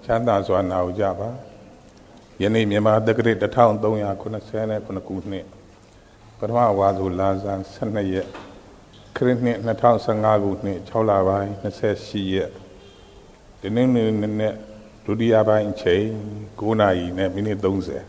မ်းသာစွာနာကြပါယနေ့မြန်မာတက္ကရာ1389ခုနှစ်ပထမဝါဆိုလဆန်း12ရက်ခရစ်နှစ်2015ခုနှစ်6လပိုင်း28ရက်ဒီနေ့နေ့ဒုတိယပိုင်းအချိန်9နာရီနဲ့မိနစ်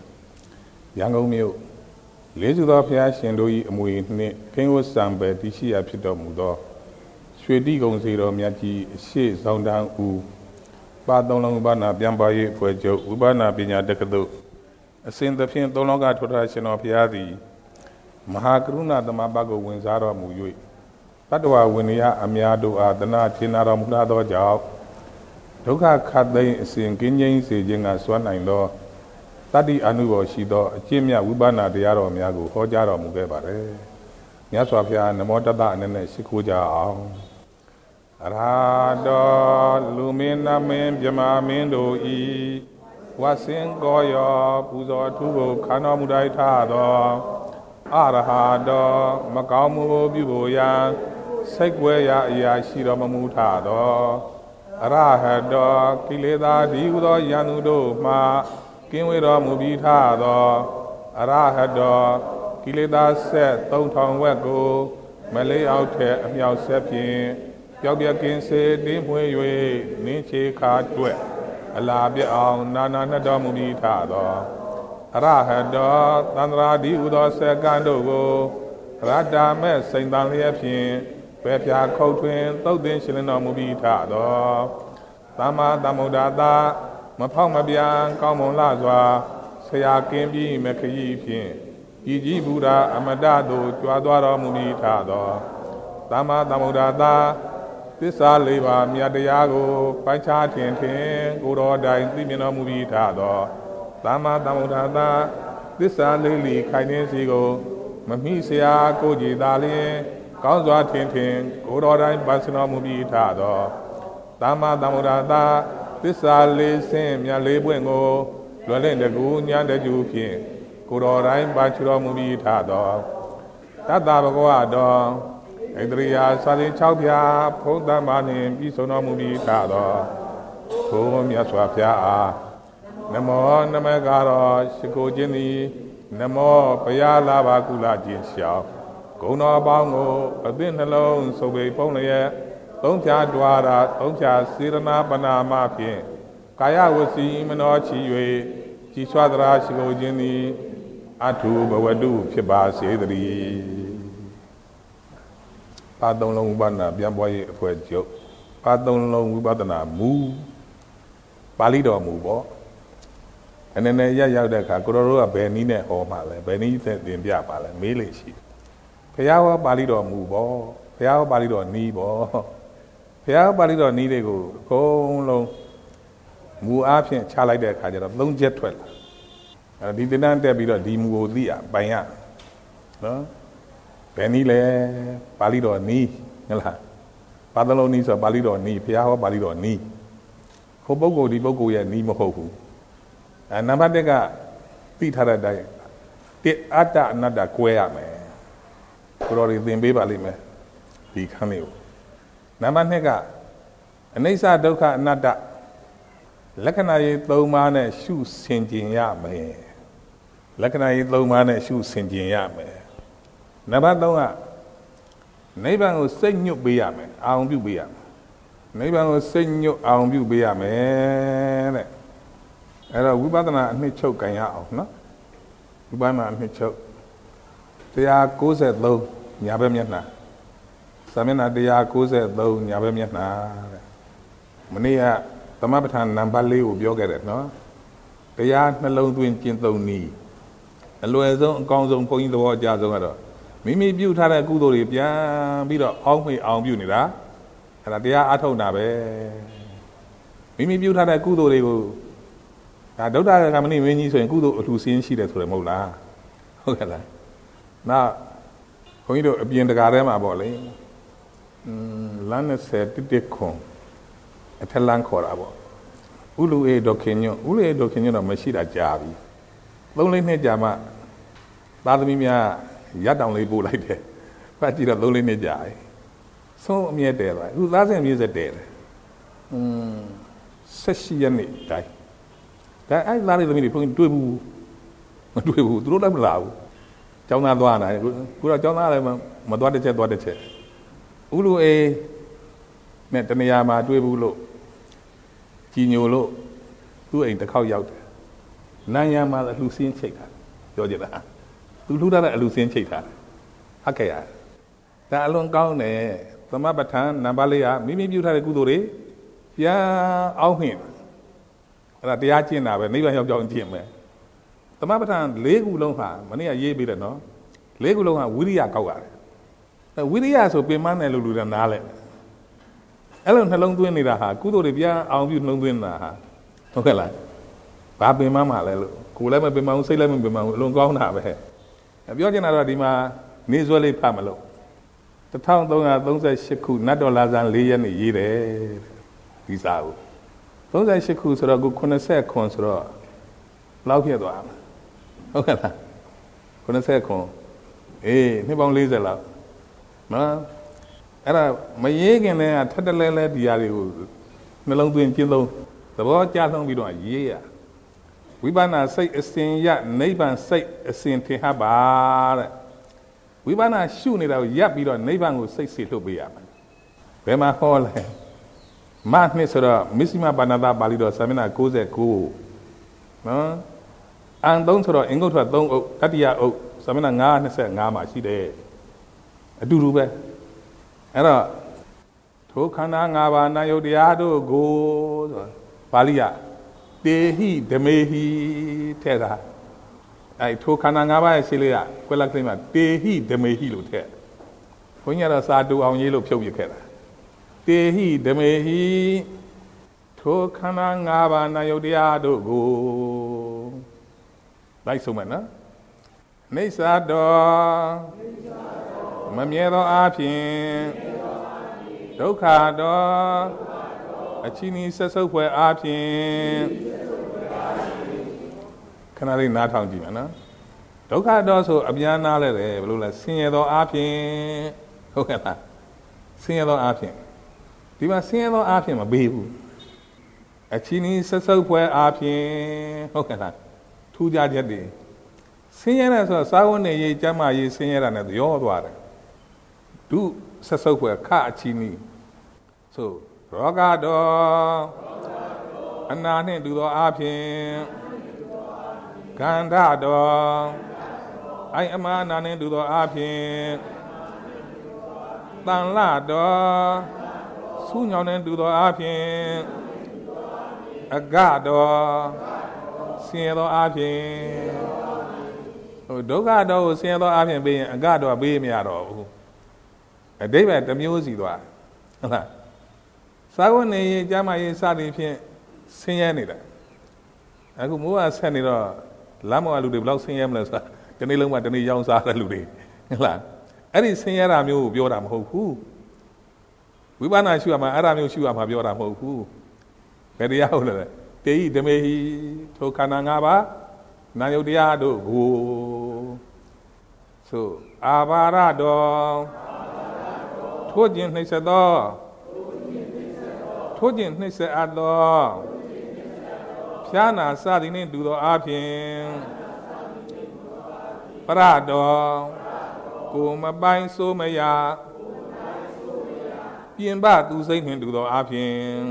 30ရန်ကုန်မြို့လေးစုသောဘုရားရှင်တို့၏အမွေနှင့်ခင်းဝတ်စံပယ်တရှိရာဖြစ်တော်မူသောရွှေတိကုံစီတော်မြတ်ကြီးအရှိဆောင်တန်းဦးပါသုံးလုံးဥပနာပြန်ပါ၍ဖွဲ့ချုပ်ဥပနာပညာတက္ကသိုလ်အစဉ်သဖြင့်သုံးလောကထွဋ်ထားရှင်တော်ဘုရားသည်မဟာကရုဏာသမဘကိုဝင်စားတော်မူ၍တတ္တဝဝိနည်းအများတို့အားတနာထေနာတော်မူသောကြောင့်ဒုက္ခခတ်သိမ်းအစဉ်ကင်းငြိမ်းစေခြင်းကစွမ်းနိုင်သောတတ္တိအနုဘောရှိသောအကျင့်မြတ်ဝိပဿနာတရားတော်များကိုဟောကြားတော်မူခဲ့ပါတယ်။မြတ်စွာဘုရားနမောတတ္တအနေနဲ့ရှိခိုးကြအောင်။အရာတော်လူမင်းနမင်းမြမမင်းတို့ဤဝဆင်ကောယောပူဇော်ထူးကိုခံတော်မူတိုက်ထားသောအရဟာတော်မကောင်းမှုကိုပြုဖို့ရန်စိတ်ွယ်ရာအရာရှိတော်မမူထသောအရဟတောကိလေသာဒီဟုသောယန္တုတို့မှကင်းဝေးတော်မူပြီးထသောအရဟတောကိလေသာဆက်3000ဝက်ကိုမလေးအောက်ထက်အမြောက်ဆက်ဖြင့်ပျောက်ပြက်ကင်းစေတင်းမွေး၍နင်းချေခါတွက်အလာပြအောင်နာနာနှတော်မူပြီးထသောအရဟတောသန္တရာဒီဟုသောဆက်ကံတို့ကိုရတ္တမဲ့စိန်တန်လျက်ဖြင့်ပဲပြာခုတ်ထွင်သုတ်သင်ရှင်လင်းတော်မူပြီးထသောသမ္မာသမ္ဗုဒ္ဓသာမဖောက်မပြန်ကောင်းမွန်လှစွာဆရာကင်းပြီးမခရီးဖြင့်ဤကြီးဘုရားအမတသို့ကြွားသွားတော်မူပြီးထသောသမ္မာသမ္ဗုဒ္ဓသာသစ္စာလေးပါးမြတ်တရားကိုပိုင်းခြားထင်ကိုယ်တော်တိုင်သိမြင်တော်မူပြီးထသောသမ္မာသမ္ဗုဒ္ဓသာသစ္စာလေးလီခိုင်နေစီကိုမမိเสียကိုကြည်သာလျင်ကောင်းစွာထင်ကိုယ်တော်တိုင်ပတ်စတော်မူပြီးထသောသမ္မာသမ္ဗုဒ္ဓသာသစ္စာလေးဆင်းမြတ်လေးပွင့်ကိုလွယ်လင့်တကူဉာဏ်တကျူဖြင့်ကိုယ်တော်တိုင်ပတ်ချတော်မူပြီးထသောတတ္တဘဂဝါတော်ဣတရိယာစာလင်6ဖြာဖုံးတမ်းပါနှင့်ပြီးဆုံးတော်မူပြီးထသောဘုရားမြတ်စွာဘုရားအားနမောနမကာရောရှိခိုးခြင်းသည်နမောဘုရားလာပါကုလခြင်းရှောင်းဂုဏတော်ပေါင်းကိုအသင့်နှလုံးစုပ်ပိတ်ပုံလျက်သုံးဖြာဒွါရသုံးဖြာစေရနာပနာမဖြင့်ကာယဝစီမနောချီ၍ကြီးစွာသရာရှိခိုးခြင်းသည်အထုဘဝတုဖြစ်ပါစေတည်းပါသုံးလုံးဝိပဿနာပြန်ပွားရေးအဖွဲ့ချုပ်ပါသုံးလုံးဝိပဿနာမူပါဠိတော်မူပေါ့အနေနဲ့ရောက်တဲ့အခါကိုတော်တို့ကဘယ်နည်းနဲ့ဟောမှလဲဘယ်နည်းနဲ့သင်ပြပါလဲမေးလေရှိဘုရားဟောပါဠိတော်မူပေါ့ဘုရားဟောပါဠိတော်နီးပေါ့ဘုရားဟောပါဠိတော်နီးတွေကိုအကုန်လုံးမူအားဖြင့်ချလိုက်တဲ့အခါကျတော့3ချက်ထွက်လာအဲဒီသင်္นานတက်ပြီးတော့ဒီမူကိုသိရပိုင်ရနော်ဘယ်နည်းလဲပါဠိတော်နီးဟုတ်လားပါဠိတော်နီးဆိုပါဠိတော်နီးဘုရားဟောပါဠိတော်နီးဟိုပုဂ္ဂိုလ်ဒီပုဂ္ဂိုလ်ရဲ့နီးမဟုတ်ဘူးနံပါတ်1ကသိထားတဲ့အတိုင်းတိအတ္တအနတ္တကွဲရမယ်ကိုတော်တွေသင်ပေးပါလိမ့်မယ်ဒီခန်းလေးကိုနံပါတ်2ကအနိစ္စဒုက္ခအနတ္တလက္ခဏာရေး3ပါးနဲ့ရှုဆင်ခြင်ရမယ်လက္ခဏာရေး3ပါးနဲ့ရှုဆင်ခြင်ရမယ်နံပါတ်3ကနိဗ္ဗာန်ကိုစိတ်ညွတ်ပေးရမယ်အာရုံပြုပေးရမယ်နိဗ္ဗာန်ကိုစိတ်ညွတ်အာရုံပြုပေးရမယ်တဲ့အဲ့တော့ဝိပဿနာအနှစ်ချုပ်ကန်ရအောင်နော်ဝိပဿနာအနှစ်ချုပ်193ညာဘက်မျက်နှာစာမျက်နှာ193ညာဘက်မျက်နှာတဲ့မနေ့ကသမပဋ္ဌာန်နံပါတ်4ကိုပြောခဲ့တယ်နော်တရားနှလုံးသွင်းကျင့်သုံးနည်းအလွယ်ဆုံးအကောင်းဆုံးဘုန်းကြီးသဘောအကျဆုံးကတော့မိမိပြုထားတဲ့ကုသိုလ်တွေပြန်ပြီးတော့အောင်းမေ့အောင်ပြုနေတာအဲ့ဒါတရားအထုတ်တာပဲမိမိပြုထားတဲ့ကုသိုလ်တွေကိုဒါဒုဋ္ဌကမဏိမင်းကြီးဆိုရင်ကုသိုလ်အထူးစင်းရှိတယ်ဆိုတယ်မဟုတ်လားဟုတ်ကဲ့လားနောက်ခွန်ကြီးတို့အပြင်တကာထဲမှာပေါ့လေလမ်း20တစ်ခွန်အထက်လမ်းခေါ်တာပေါ့ဥလူအေဒေါခင်ညွတ်ဥလူအေဒေါခင်ညွတ်တော့မရှိတာကြာပြီ3-4နှစ်ကြာမှသာသမီများရက်တောင်လေးပို့လိုက်တယ်ဖတ်ကြည့်တော့3-4နှစ်ကြာပြီဆုံးအမြဲတည်သွားအခုသားစဉ်အမြဲစက်တည်တယ် 16 ရက်နေ့တိုင်းဒါအဲ့သားလေးသမီးတွေဘုန်းကြီးတွေ့ဘူးမတွေ့ဘူးသူတို့လည်းမလာဘူးကျောင်းသားသွားတာခုတော့ကျောင်းသားလည်းမသွားတစ်ချက်သွားတစ်ချက်ဥလူအေးနဲ့တနေရာမှာတွေ့ဘူးလို့ကြီးညိုလို့သူ့အိမ်တစ်ခေါက်ရောက်တယ်နိုင်ရမှာအလှစင်းချိတ်တာပြောကြလားသူလှူထားတဲ့အလှစင်းချိတ်တာဟုတ်ကဲ့ရဒါအလွန်ကောင်းတယ်သမပဋ္ဌာန်နံပါတ်လေးကမိမိပြုထားတဲ့ကုသိုလ်တွေပြန်အောင်းနှင်အဲ့ဒါတရားကျင့်တာပဲနိဗ္ဗာန်ရောက်ကြောင်းကျင့်မယ်သမပဋ္ဌာန်၄ခုလုံးဟာမနေ့ကရေးပေးတယ်နော်၄ခုလုံးဟာဝိရိယကောက်ရတယ်ဝိရိယဆိုပင်မနဲ့လို့လူတွေနားလဲအဲ့လိုနှလုံးသွင်းနေတာဟာကုသိုလ်တွေပြန်အောင်ပြုနှလုံးသွင်းတာဟာဟုတ်ကဲ့လားဘာပင်မမှလဲလို့ကိုယ်လည်းမပင်မဘူးစိတ်လည်းမပင်မဘူးအလွန်ကောင်းတာပဲပြောချင်တာတော့ဒီမှာနေစွဲလေးဖတ်မလို့1338ခုနတ်တော်လာဇန်4ရက်နေ့ရေးတယ်ဒီစာကို38ခုဆိုတော့ကို80ခွန်ဆိုတော့လောက်ဖြစ်သွားမှာဟုတ်ကဲ့လား80ခွန်နှစ်ပေါင်း40လောက်နော်အဲ့ဒါမရေးခင်တည်းကထက်တလဲလဲဒီဟာတွေကိုနှလုံးသွင်းကျင့်သုံးသဘောကျဆုံးပြီးတော့ရေးရဝိပဿနာစိတ်အစဉ်ရနိဗ္ဗာန်စိတ်အစဉ်ထင်ဟပ်ပါတဲ့ဝိပဿနာရှုနေတာကိုရပ်ပြီးတော့နိဗ္ဗာန်ကိုစိတ်စီလှုပ်ပေးရမယ်ဘယ်မှာဟောလဲမနှစ်ဆိုတော့မစ္စည်းမပါဏာတပါဠိတော်စာမျက်နှာ69နော်အန်3ဆိုတော့အင်္ဂုတ္တ3အုပ်တတိယအုပ်စာမျက်နှာ925မှာရှိတယ်အတူတူပဲအဲ့တော့ထိုခန္ဓာ၅ပါးနာယုတ်တရားတို့ကိုဆိုပါဠိကတေဟိဓမေဟိထဲတာအဲ့ထိုခန္ဓာ၅ပါးရဲ့ရှင်းလေးကကွက်လက်ကလေးမှာတေဟိဓမေဟိလို့ထည့်ဘုန်းကြီးကတော့စာတူအောင်ရေးလို့ဖြုတ်ပြခဲ့တာတေဟိဓမေဟိထိုခန္ဓာ၅ပါးနာယုတ်တရားတို့ကိုလိုက်ဆုံးမယ်နော်နေသာတော်မမြဲသောအဖြစ်ဒုက္ခတော်အချီးနီးဆက်ဆုပ်ဖွယ်အဖြစ်ခဏလေးနားထောင်ကြည့်မယ်နော်ဒုက္ခတော်ဆိုအပြန်နားလဲတယ်ဘယ်လိုလဲဆင်းရဲသောအဖြစ်ဟုတ်ကဲ့လားဆင်းရဲသောအဖြစ်ဒီမှာဆင်းရဲသောအဖြစ်မပေးဘူးအချီးနီးဆက်ဆုပ်ဖွယ်အဖြစ်ဟုတ်ကဲ့လားထူးခြားချက်တွေဆင်းရဲတယ်ဆိုတော့စာဝတ်နေရေးကျမ်းမာရေးဆင်းရဲတာနဲ့ရောသွားတယ်ဒုဆက်ဆုပ်ဖွယ်ခအချီးနီးဆိုရောဂတော်အနာနှင့်တူသောအဖြစ်ကန္ဓတော်အိုင်အမနာနှင့်တူသောအဖြစ်တန်လတော်ဆူးညောင်းနှင့်တူသောအဖြစ်အကတော်ဆင်းရဲသောအဖြစ်ဒုက္ခတော်ကိုဆင်းရဲသောအဖြစ်ပေးရင်အကတော်ပေးမရတော့ဘူးအဓိပ္ပာယ်တစ်မျိုးစီသွားဟုတ်လားသာဝနေရေးကျမ်းမာရေးစသည်ဖြင့်ဆင်းရဲနေတာအခုမိုးကဆက်နေတော့လမ်းမော်လူတွေဘယ်လောက်ဆင်းရဲမလဲဆိုတာဒီနေ့လုံးမှဒီနေ့ရောင်းစားတဲ့လူတွေဟုတ်လားအဲ့ဒီဆင်းရဲတာမျိုးကိုပြောတာမဟုတ်ဘူးဝိပဿနာရှုရမှာအဲ့ဒါမျိုးရှုရမှာပြောတာမဟုတ်ဘူးဘယ်တရားဟုတ်လဲတေဟိဓမေဟိထိုခန္ဓာ၅ပါးနာယုတ်တရားတို့ကိုဆိုအာဘာရတော်ထိုးခြင်းနှိမ့်ဆက်သောထိုးခြင်းနှိမ့်ဆက်အပ်သောဖြာနာစသည်နှင့်တူသောအဖြစ်ပရတော်ကိုမပိုင်ဆိုးမရပြင်ပသူစိတ်နှင့်တူသောအဖြစ်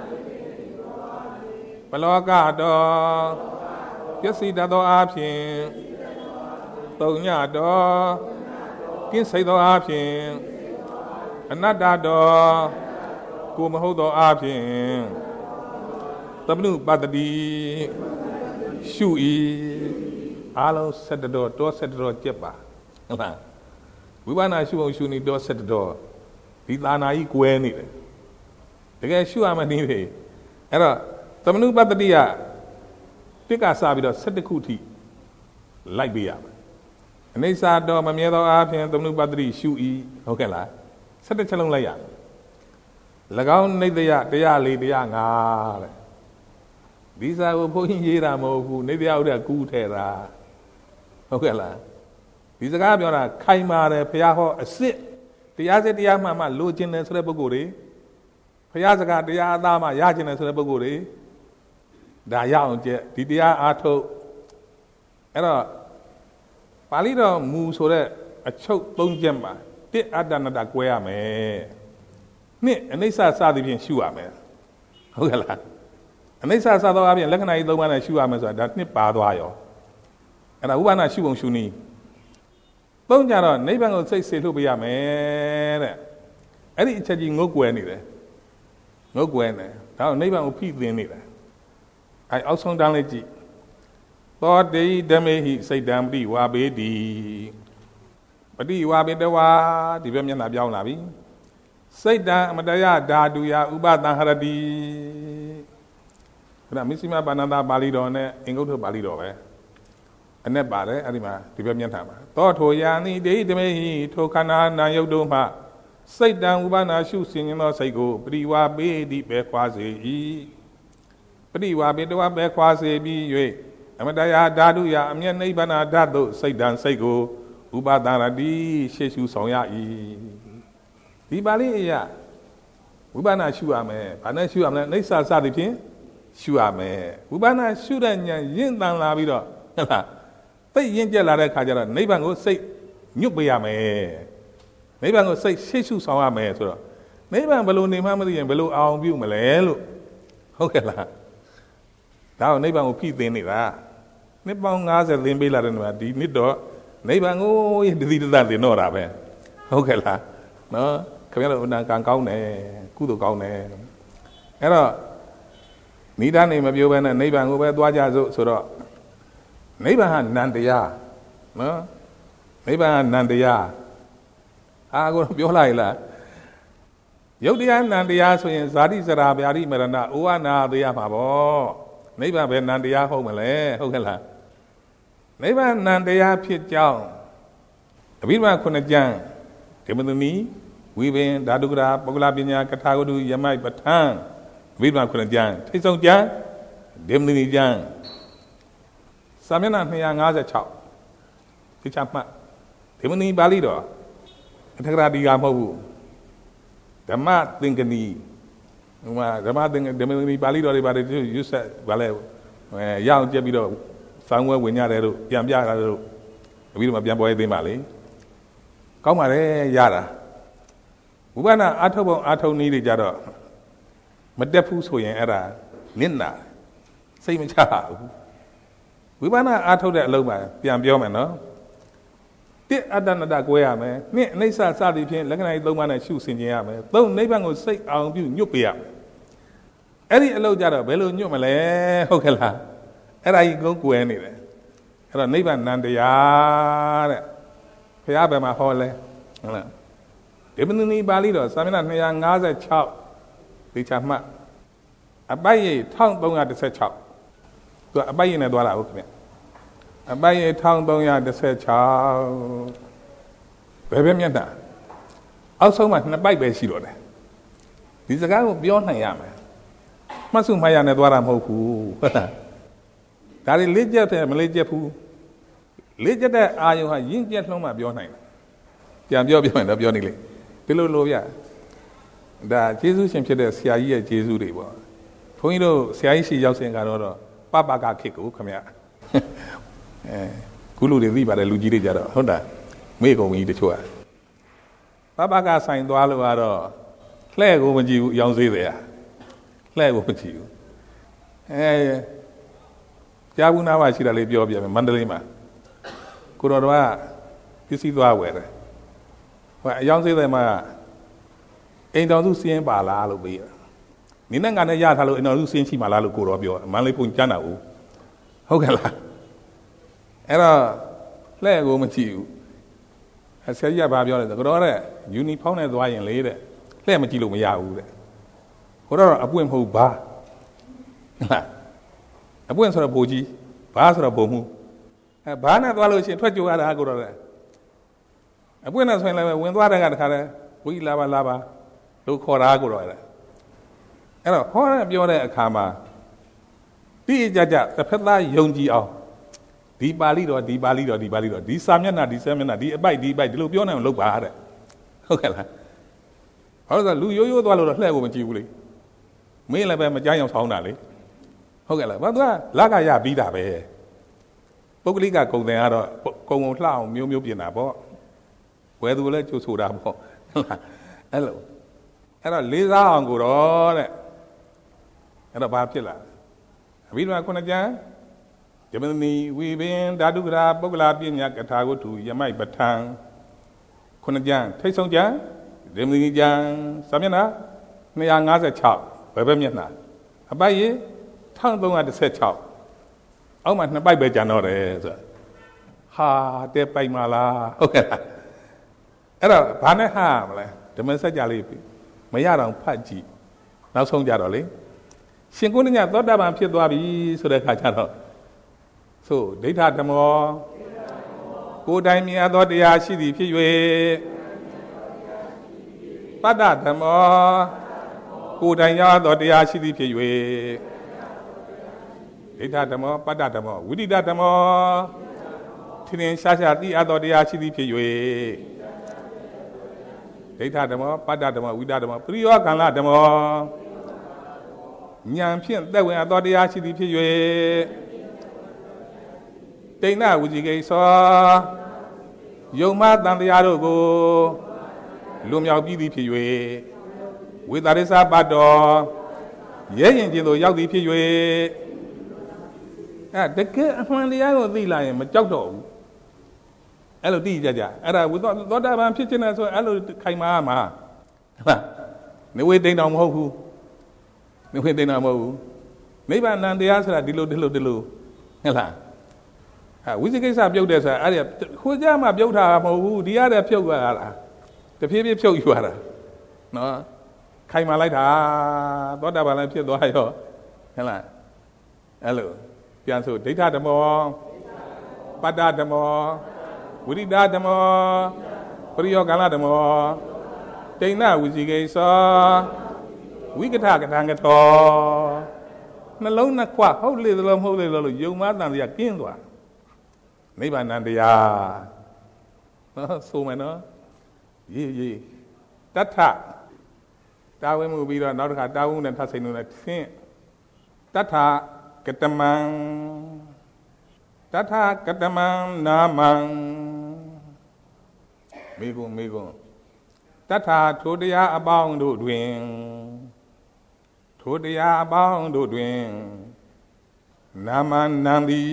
ဘလောကတော်ပျက်စီးတတ်သောအဖြစ်တုံညတော်ကင်းစိတ်သောအဖြစ်အနတ္တတော်ကိုမဟုတ်သောအဖြစ်သမနုပတ္တိရှုဤအားလုံး7တော်တော7တော်ကျက်ပါဟုတ်လားဝိပဿနာရှုအောင်ရှုနေတော7တော်ဒီသာနာကြီးကွဲနေတယ်တကယ်ရှုရမှနည်းလေအဲ့တော့သမနုပတ္တိကတစ်ကစားပြီးတော့7ခုထိလိုက်ပေးရမယ်အနိစ္စတော်မမြဲသောအဖြစ်သမနုပတ္တိရှုဤဟုတ်ကဲ့လား7ချက်လုံးလိုက်ရ၎င်းနိတ္တယတရား4တရား5တဲ့ဒီစာကိုဘုန်းကြီးရေးတာမဟုတ်ဘူးနိတ္တယဥဒ္ဒကူးထဲတာဟုတ်ကဲ့လားဒီစကားပြောတာခိုင်မာတယ်ဘုရားဟောအစ်စ်တရားစစ်တရားမှလိုချင်တယ်ဆိုတဲ့ပုဂ္ဂိုလ်တွေဖျားစကားတရားအသားမှရကျင်တယ်ဆိုတဲ့ပုဂ္ဂိုလ်တွေဒါရအောင်ကျက်ဒီတရားအားထုတ်အဲ့တော့ပါဠိတော်မူဆိုတဲ့အချုပ်၃ချက်မှာတစ်အတ္တနတ္တကွဲရမယ်နှစ်အနိစ္စစသည်ဖြင့်ရှုရမယ်ဟုတ်ကဲ့လားအနိစ္စစသောအပြင်လက္ခဏာကြီး၃ပါးနဲ့ရှုရမယ်ဆိုတာဒါနှစ်ပါသွားရောအဲ့ဒါဥပါဒနာရှုပုံရှုနည်းသုံးကြတော့နိဗ္ဗာန်ကိုစိတ်စေလွှတ်ပေးရမယ်တဲ့အဲ့ဒီအချက်ကြီးငုတ်ကွယ်နေတယ်ငုတ်ကွယ်နေဒါတော့နိဗ္ဗာန်ကိုဖိသင်နေတယ်အဲ့အောက်ဆုံးတန်းလေးကြည့်သောတေဓမေဟိစိတ်တံပတိဝါပေတိပတိဝါပေတဝါဒီဘက်မျက်နှာပြောင်းလာပြီစိတ်တံအမတယဓာတုယဥပတံဟရတိဒါမစ္စည်းမပါဏာပါဠိတော်နဲ့အင်္ဂုတ္တပါဠိတော်ပဲအ내ပါတယ်အဲ့ဒီမှာဒီဘက်မျက်နှာမှာသောထိုယာနိတေဓမေဟိထိုခန္ဓာနာယုတ်တို့မှစိတ်တံဥပနာရှုစင်သောစိတ်ကိုပရိဝါပေတိပဲခွာစေ၏ပရိဝါပေတဝပဲခွာစေပြီး၍အမတယဓာတုယအမျက်နိဗ္ဗာန်ဓာတ်သို့စိတ်တံစိတ်ကိုဥပဒရတိရှေ့ရှုဆောင်ရ၏ဒီပါဠိအရာဝိပဿနာရှုရမယ်ဘာနဲ့ရှုရမလဲအိဋ္ဌာစသည်ဖြင့်ရှုရမယ်ဝိပဿနာရှုတဲ့ဉာဏ်ရင့်တန်လာပြီးတော့ဟုတ်လားသိရင့်ကျက်လာတဲ့ခါကျတော့နိဗ္ဗာန်ကိုစိတ်ညွတ်ပေးရမယ်နိဗ္ဗာန်ကိုစိတ်ရှေ့ရှုဆောင်ရမယ်ဆိုတော့နိဗ္ဗာန်ဘယ်လိုနေမှမသိရင်ဘယ်လိုအောင်ပြုမလဲလို့ဟုတ်ကဲ့လားဒါကိုနိဗ္ဗာန်ကိုဖိသင်နေတာနှစ်ပေါင်း90သင်ပေးလာတဲ့နေ့မှာဒီနှစ်တော့နိဗ္ဗာန်ကိုတတိတသသင်တော့တာပဲဟုတ်ကဲ့လားနော်ခင်ဗျားတို့အနာကံကောင်းတယ်ကုသိုလ်ကောင်းတယ်အဲ့တော့နိဒာနေမပြောဘဲနဲ့နိဗ္ဗာန်ကိုပဲသွားကြစို့ဆိုတော့နိဗ္ဗာန်ဟာနန္တရားနော်နိဗ္ဗာန်ဟာနန္တရားကိုပြောလိုက်လားယုတ်တရားနန္တရားဆိုရင်ဇာတိစရာဗျာတိမရဏဩဝနာသေးရမှာပေါ့နိဗ္ဗာန်ပဲနန္တရားဟုတ်မလဲဟုတ်ကဲ့လားနိဗ္ဗာန်နန္တရားဖြစ်ကြောင်းအဘိဓမ္မာခုနှစ်ကျမ်းဒေမသမီဝိပင်ဓာတုကရာပုဂ္ဂလပညာကထာဂုတုယမိုက်ပဋ္ဌာန်းအဘိဓမ္မာခုနှစ်ကျမ်းထိတ်ဆုံးကျမ်းဒေမသမီကျမ်းစာမျက်နှာ256သိချမှတ်ဒေမသမီပါဠိတော်အထက်ကရာဒီကမဟုတ်ဘူးဓမ္မသင်္ကနီဟိုမှာဓမ္မသင်္ကဒေမသမီပါဠိတော်တွေပါတယ်ရွတ်ဆက်ဗာလဲရအောင်ကြက်ပြီးတော့စောင်းဝဲဝင်ကြတယ်လို့ပြန်ပြတာလို့အဘိဓမ္မာပြန်ပေါ်ရေးသိမ်းပါလေကောင်းပါတယ်ရတာဝိပဿနာအာထုတ်ပုံအာထုတ်နည်းတွေကြတော့မတက်ဘူးဆိုရင်အဲ့ဒါနစ်နာစိတ်မချဘူးဝိပဿနာအာထုတ်တဲ့အလုံးမှာပြန်ပြောမယ်နော်တစ်အတ္တနတ္တကွဲရမယ်နှစ်အနိစ္စစသည်ဖြင့်လက္ခဏာကြီး၃ပါးနဲ့ရှုဆင်ခြင်ရမယ်သုံးနိဗ္ဗာန်ကိုစိတ်အောင်ပြုညွတ်ပေးရမယ်အဲ့ဒီအလုံးကြတော့ဘယ်လိုညွတ်မလဲဟုတ်ကဲ့လားအဲ့ဒါကြီးကုန်းကွယ်နေတယ်အဲ့တော့နိဗ္ဗာန်နန္တရားတဲ့ဘုရားဘယ်မှာဟောလဲဟုတ်လားဒေမသမီပါဠိတော်စာမျက်နှာ256သိချမှတ်အပိုက်ရိပ်1316သူကအပိုက်ရိပ်နဲ့သွားတာဟုတ်ခင်ဗျအပိုက်ရိပ်1316ဘယ်မျက်နှာအောက်ဆုံးမှာ2ပိုက်ပဲရှိတော့တယ်ဒီစကားကိုပြောနိုင်ရမယ်မှတ်စုမှတ်ရနဲ့သွားတာမဟုတ်ဘူးဟုတ်လားဒါတွေလေးချက်တယ်မလေးချက်ဘူးလေးချက်တဲ့အာယုံဟာရင့်ကျက်လုံးမှပြောနိုင်တယ်ပြန်ပြောမယ်တော့ပြောနေလေဒီလိုလိုပြဒါကျေးဇူးရှင်ဖြစ်တဲ့ဆရာကြီးရဲ့ကျေးဇူးတွေပေါ့ဘုန်းကြီးတို့ဆရာကြီးရှိရောက်စဉ်ကတော့ပပကခေတ်ကိုခင်ဗျခုလူတွေသိပါတယ်လူကြီးတွေကြတော့ဟုတ်တာမေ့ကုန်ပြီတချို့ကပပကဆိုင်သွားလို့ကတော့လှဲ့ကိုမကြည့်ဘူးအယောင်သေးတယ်လှဲ့ကိုမကြည့်ဘူးကြားဘူးနားမှာရှိတာလေးပြောပြမယ်မန္တလေးမှာကိုတော်တော်ကပစ္စည်းသွားဝယ်တယ်ဟိုအယောင်သေးတယ်မှာအိမ်တော်စုစင်းပါလားလို့မေးတယ်နင်းနဲ့ငါနဲ့ရထားလို့အိမ်တော်စုစင်းရှိမှလားလို့ကိုတော်ပြောမန္တလေးပုံကျန်းတာဟုတ်ကဲ့လားအဲ့တော့လှဲ့ကိုမကြည့်ဘူးဆရာကြီးကဘာပြောလဲဆိုတော့တဲ့ယူနီဖောင်းနဲ့သွားရင်လေတဲ့လှဲ့မကြည့်လို့မရဘူးတဲ့ဟိုတော့အပွင့်မဟုတ်ဘာလားအပွင့်ဆိုတော့ဘိုးကြီးဘာဆိုတော့ဘုံမှုဘာနဲ့သွားလို့ရှိရင်ထွက်ကြွရတာကိုတော့အပွင့်နဲ့ဆိုရင်လည်းဝင်သွားတဲ့ကတခါလဲဝီလာပါလို့ခေါ်တာကိုတော့အဲ့တော့ဟောရပြောတဲ့အခါမှာတိကြကြတစ်ဖက်သားယုံကြည်အောင်ဒီပါဠိတော်ဒီစာမျက်နှာဒီအပိုက်ဒီလိုပြောနိုင်အောင်လုပ်ပါတဲ့ဟုတ်ကဲ့လား好了，路悠多了，来我们几乎嘞，没来呗，没家养草哪里？好个了，我说哪个也比他呗。不过你个工人啊，工老苗变哪不？回头来就出哪不？哎喽，哎喽，离家安过了嘞，哎喽，把皮了。为什么可能讲？这边你为边大都个不过那边伢个他个土也买不汤，可能讲推送讲，这边你讲什么呢？你要拿着炒，白白面呐，阿爸爷汤东啊的菜炒。เอามาใบเบจันတော့တယ်ဆိုဟာတဲ့ပိုက်မလားဟုတ်ကဲ့လားအဲ့တော့ဘာနဲ့ဟာမလဲဓမ္မစကြာလေးမရတော့ဖတ်ကြည့်နောက်ဆုံးကြတော့လေရှင်ကိုညသောတာပန်ဖြစ်သွားပြီဆိုတဲ့ခါကျတော့ဆိုဒိဋ္ဌဓမ္မောကိုယ်တိုင်မြင်သောတရားရှိသည်ဖြစ်၍ပတ္တဓမ္မောကိုယ်တိုင်ရသောတရားရှိသည်ဖြစ်၍ဒိဋ္ဌဓမ္မောပတ္တဓမ္မောဝိဒိတဓမ္မောထင်ထင်ရှားရှားသိအပ်သောတရားရှိသည်ဖြစ်၍ဒိဋ္ဌဓမ္မောပတ္တဓမ္မောဝိဒဓမ္မောပရိယောကံလဓမ္မောဉာဏ်ဖြင့်သက်ဝင်အပ်သောတရားရှိသည်ဖြစ်၍တိဏ္ဏဝိဇိကိသောယုံမတန်တရားတို့ကိုလွန်မြောက်ပြီးသည်ဖြစ်၍ဝိသရိသပတ်တော်ရဲရင်ခြင်းသို့ရောက်သည်ဖြစ်၍တကယ်အမှန်တရားကိုသိလာရင်မကြောက်တော့ဘူးအဲ့လိုသိကြကြအဲ့ဒါဝိသောတာပန်ဖြစ်ခြင်းနဲ့ဆိုအဲ့လိုခိုင်မာမှာဟုတ်လားနေဝေတိန်တော်မဟုတ်ဘူးနေဝေတိန်တော်မဟုတ်ဘူးနိဗ္ဗာန်တရားဆိုတာဒီလိုဟုတ်လားဝိသိကိစ္စပြုတ်တယ်ဆိုတာအဲ့ဒီခိုးကြမှာပြုတ်တာမဟုတ်ဘူးဒီရတဲ့ဖြုတ်သွားတာတဖြည်းဖြည်းဖြုတ်ယူရတာနော်ခိုင်မာလိုက်တာသောတာပန်လည်းဖြစ်သွားရောဟုတ်လားအဲ့လိုပြန်ဆိုဒိဋ္ဌဓမ္မောပတ္တဓမ္မောဝိရိဒဓမ္မောပရိယောကလဓမ္မောတိဏ္ဏဝိဇိကိသောဝိကထကထံကထောနှလုံးနှစ်ခွဟုတ်လေသလိုမဟုတ်လေလို့ယုံမတန်တရားကင်းသွားနိဗ္ဗာန်တရားဆိုမယ်နော်ရေးတထတာဝိမှုပြီးတော့နောက်တစ်ခါတာဝိမှုနဲ့ထပ်ဆိုင်လို့လည်းသင်တထကတမံတထကတမံနာမံမိဂုတထထိုတရားအပေါင်းတို့တွင်နာမနံသည်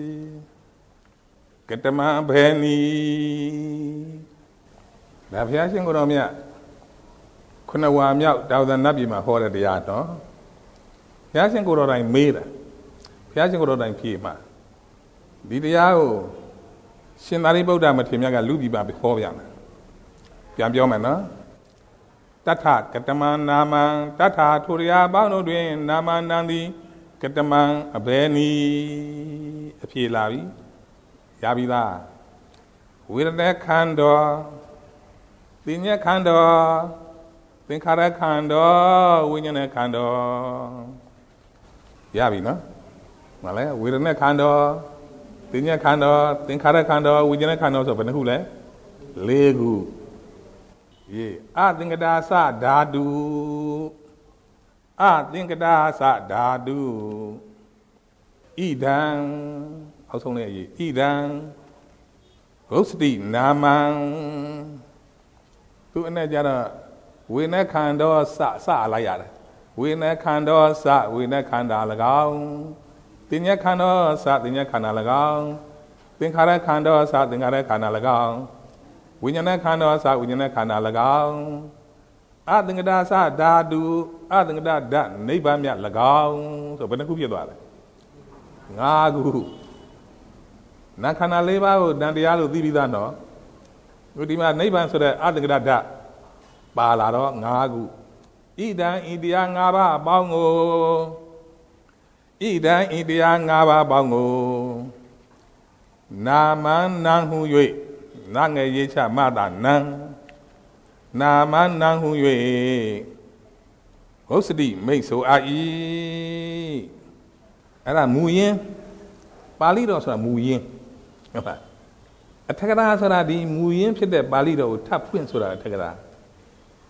ကတမံဘယ်နည်းဒါဘုရားရှင်ကိုယ်တော်မြတ်ခုနဝါမြောက်တာဝတ္တနတ်ပြည်မှာဟောတဲ့တရားတော့ဘုရားရှင်ကိုယ်တော်တိုင်မေးတာဘုရားရှင်ကိုယ်တော်တိုင်ဖြေမှာဒီတရားကိုရှင်သာရိပုတ္တမထေရမြတ်ကလူပြည်မှာဟောပြန်တယ်ပြန်ပြောမယ်နော်တထကတမံနာမံတထထိုတရားအပေါင်းတို့တွင်နာမနံသည်ကတမံအဘယ်နည်းအဖြေလာပြီရပြီလားဝေဒနာခန္ဓာသင်္ညခန္ဓာသင်္ခါရခန္ဓာဝိညာဉ်ခန္ဓာရပြီနော်မလဲဝေဒနာခန္ဓာသင်္ညခန္ဓာသင်္ခါရခန္ဓာဝိညာဉ်ခန္ဓာဆိုဘယ်နှခုလဲ၄ခုအသင်္ကတာသဓာတုအသင်္ကတာသဓာတုဣဒံအောက်ဆုံးလေးဣဒံဂုစတိနာမံသူအနေကြတော့ဝိနည်းခန္ဓာစလိုက်ရတယ်ဝိနည်းခန္ဓာဝိနည်းခန္ဓာ၎င်းသင်္ညခန္ဓာသင်္ညခန္ဓာ၎င်းသင်္ခါရခန္ဓာသင်္ခါရခန္ဓာ၎င်းဝိညာဉ်ခန္ဓာဝိညာဉ်ခန္ဓာ၎င်းအသင်္ကတာသဓာတုအသင်္ကတာဓာတ်နိဗ္ဗာန်မြတ်၎င်းဆိုဘယ်နှခုဖြစ်သွားလဲ၅ခုနာခန္ဓာ၄ပါးကိုတန်တရားလို့သိပြီးသားနော်ဒီမှာနိဗ္ဗာန်ဆိုတဲ့အသင်္ကတာဓာတ်ပါလာတော့၅ခုဣဒံဣတရား၅ပါးအပေါင်းကိုနာမနံဟု၍နာငယ်ရေးချမတာနံနာမနံဟု၍ဂုစတိမိတ်ဆိုအာ၏အဲ့ဒါမူရင်းပါဠိတော်ဆိုတာမူရင်းဟုတ်ပါအထက်ကရာဆိုတာဒီမူရင်းဖြစ်တဲ့ပါဠိတော်ကိုထပ်ဖွင့်ဆိုတာအထက်ကရာ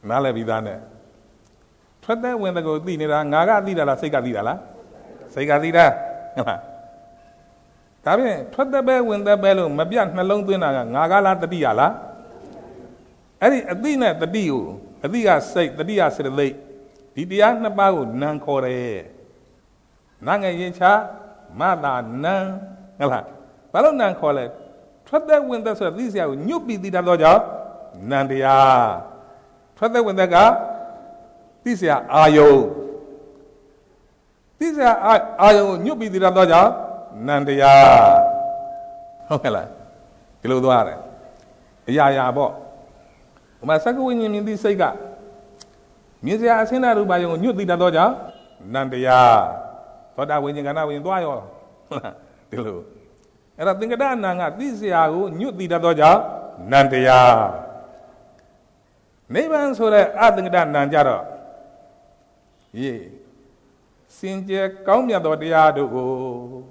Nala Vidane. Trade when the go dinner, Naga dida la Sega dida la Sega dida. Tabe, trade bear when the bello, Mabian alone dinner, Nagala the diala. A dinner the deal, a dia say, the dia said late. Didiana Bao, Nan Core. Nanga Yecha, Mada Nan. Balon Nan Core. Trade when the service, you be the doja, Nandia. Trade when the ga. This is Ayo. This is Ayo, you be the doja, Nandia. Okay, Kiloduare. Ya bo. Masaku in this Sega. Music has in a rubayo, you did a doja, Nandia. For that when you can now in Doyo. Tilu. And I think that Nanga, this is Ayo, you did a doja, Nandia. Neighbors who are adding that Nanjaro. Ye. Sinje Kaumia Dodiadugo.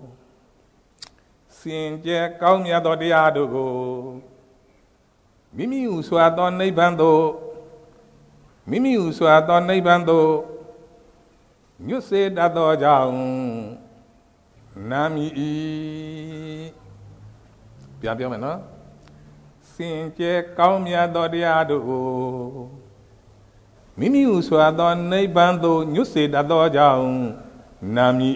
Sinje Kaumia Dodiadugo. Mimi Usua don Nebando. Mimi Usua don Nebando. You say that doja Nami. Piapiameno. Sinje Kaumia Dodiadugo. Mimi Usua don Nebando, you say that doja Nami.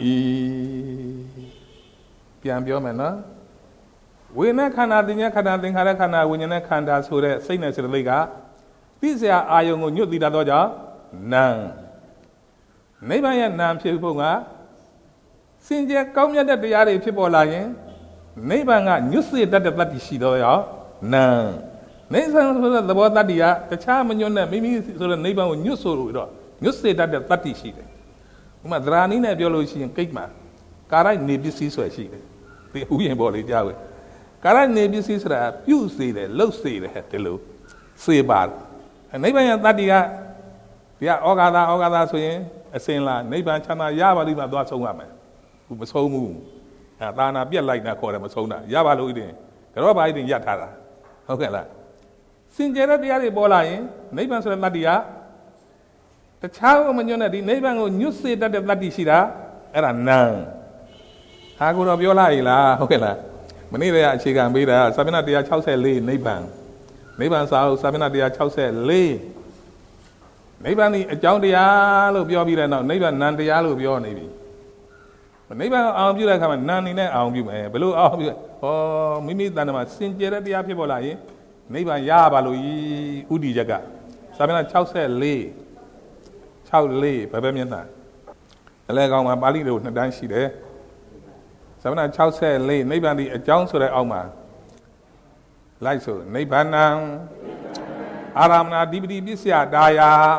Piambiomena. We na Canadian Harakana, when you na Candas who are saying as a lega. These are Ayong, you did a doja. Nan. Neighbor Nam Chipunga. Sinja Kaumia that the other people lying. Neighbor, you say that the bloody shido. Nan. Nathan was the water, the charm and your name, maybe so the neighbor when you saw it. You say that the bloody sheet. Madrani and biology and cake man. Cara nebi sees where she. We ain't body Jaway. Cara nebi sees that you say the low say the head the low. Say bad. And neighbor and Nadia. Yeah, Ogada saying, a saying like neighbor Chana Yava Lima Dwatch woman. Who was home moon. And Dana be like that called Masona. Yava Louis. The robber in Yatara. Okay, la. Sinjera the other boy, neighbors of Nadia. The child of Manona, the neighbor who you say that the bloody shida era none. I go of your la, okay, la. Manila Chigan Bida, Sabina de Chause Lay, neighbor. Neighbors out, Sabina de Chause Lay. Neighbor, a John de Yalo of your vida, neighbor, none the Yalo of your navy. But neighbor, I'll be like a none in that, I'll be below our oh, Mimi Danama, Sinjera the people lie. Neighbor Yabalui Udi Jaga. Sabina Chause Lay. Chow Lay, Babamiana. A leg on my body, the dance she there. Sabina Chause Lay, neighbor the Jones or the Alma. Like so, neighbor now. Aramna Dibidi Bisia Daya.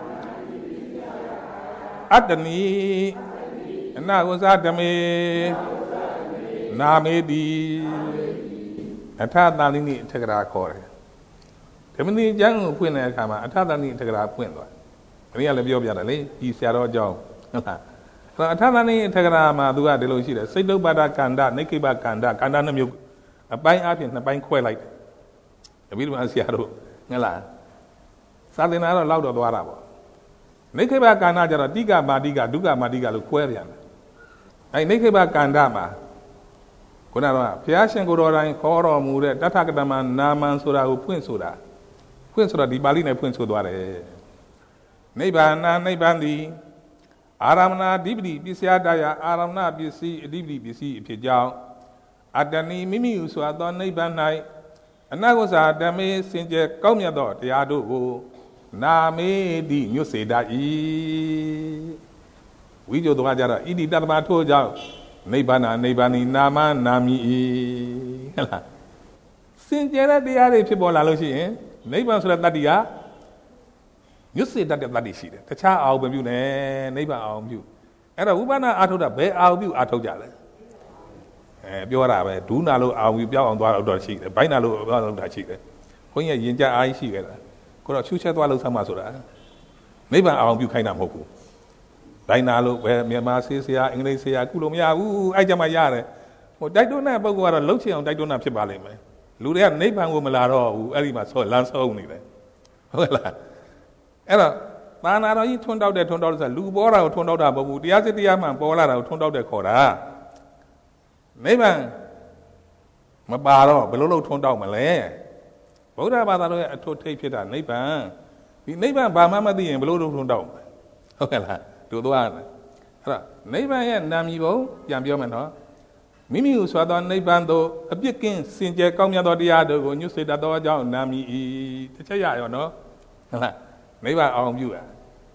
Adani. And now was Adame. Namedi. And Tadani Tegra Core. The many young Queen Kama, a Tadani Tegra Queen. Real Biobia, he said, oh, Joe. Tadani Tegra Madua de Lucida, Sido Bada Kanda, Nikiba Kanda, Kandana Milk, a buying up in a buying quite like a bit of Seattle. Nella Sadinara loud of Arabo. Nikiba Kanaja, Diga Madiga, Duga Madiga, Luquarian. I Nikiba Kandama. Kunara, Piashan Gororan, Koro Mure, Datakaman, Naman Sura, Puinsura. Puinsura di Balina Puinsudare. Nebana, Nebandi, Aramna, Dibdi, Bisia Daya, Aramna, BC, Dibdi, BC, Pijao, Adani, Mimi, Usua, Don Nebanai, and I was Adame, Sinja, Comiador, the Ado, Name, di, you say that we do the Wajara, Idi Damato Jao. Nebana, Nebani, Nama, Nami. Sinjera, the other people are looking, neighbors of Nadia. You say that the bloody sheet. The child will be neighbor on you. And a woman out of the bed, I'll be out of Jala. Biora, do not look out with your own door sheet, a binalo on that sheet. When you're in your eye, she could have choose to some masura. Neighbor, I'll be kind of hope. Dainalo, where Myanmar says, English, Kulumia, I Jamayare. Well, they don't have a lochi on, they don't have Chibalime. Luria, neighbor woman, Laro, Elima, so Lance only. ဘာနာတော်ကြီးထွန်းတောက်တဲ့ထွန်းတောက်ဆိုလူပေါ်တာကိုထွန်းတောက်တာမဟုတ်ဘူးတရားစစ်တရားမှန်ပေါ်လာတာကိုထွန်းတောက်တဲ့ခေါ်တာနိဗ္ဗာန်မပါတော့ဘယ်လိုလုပ်ထွန်းတောက်မလဲဗုဒ္ဓဘာသာတော်ရဲ့အထွတ်ထိပ်ဖြစ်တာနိဗ္ဗာန်ဒီနိဗ္ဗာန်ဘာမှမသိရင်ဘယ်လိုလုပ်ထွန်းတောက်မလဲဟုတ်ကဲ့လားတို့သွားတယ်နိဗ္ဗာန်ရဲ့နာမည်ပုံပြန်ပြောမယ်နော်မိမိကိုဆွာသောနိဗ္ဗာန်သို့အပြစ်ကင်းစင်ကြယ်ကောင်းမြတ်သောတရားတို့ကိုညွတ်စေတတ်သောကြောင့်နာမည်ဤတစ်ချက်ရရောနော်ဟုတ်လားနိဗ္ဗာန်အောင်ပြုတာ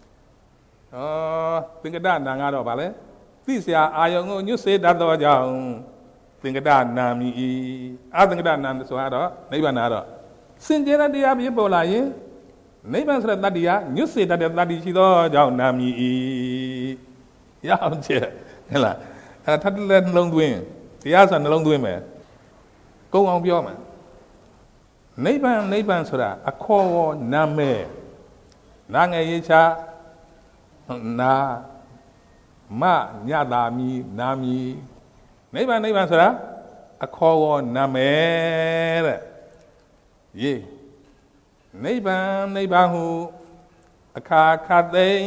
သင်္ကတနာကတော့ဗာလဲသိစရာအာယုံကိုညွတ်စေတတ်သောကြောင့်သင်္ကတနာမည်ဤအသင်္ကတနာဆိုတော့နိဗ္ဗာန်ကတော့စင်ကြယ်တဲ့တရားဖြစ်ပေါ်လာရင်နိဗ္ဗာန်ဆိုတဲ့တတ္တိကညွတ်စေတတ်တဲ့တတ္တိရှိသောကြောင့်နာမည်ဤရအောင်ချက်ဟဲ့လားအဲ့ထပ်တဲ့နှလုံးသွင်းတရားဆိုနှလုံးသွင်းမယ်ကုံအောင်ပြောမယ်နိဗ္ဗာန်ဆိုတာအခေါ်ဝနာမည်နာငယ်ရေးချနာမညတာမီနာမီနိဗ္ဗာန်ဆိုတာအခေါ်ဝနာမည်တဲ့ယေနိဗ္ဗာန်ဟုအခါခသိမ့်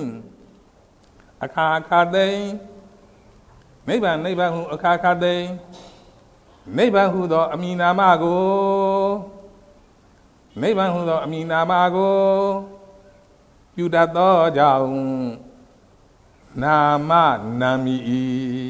နိဗ္ဗာန်ဟုအခါခသိမ့်နိဗ္ဗာန်ဟုသောအမည်နာမကိုပြုတတ်သောကြောင့်နာမည်ဤ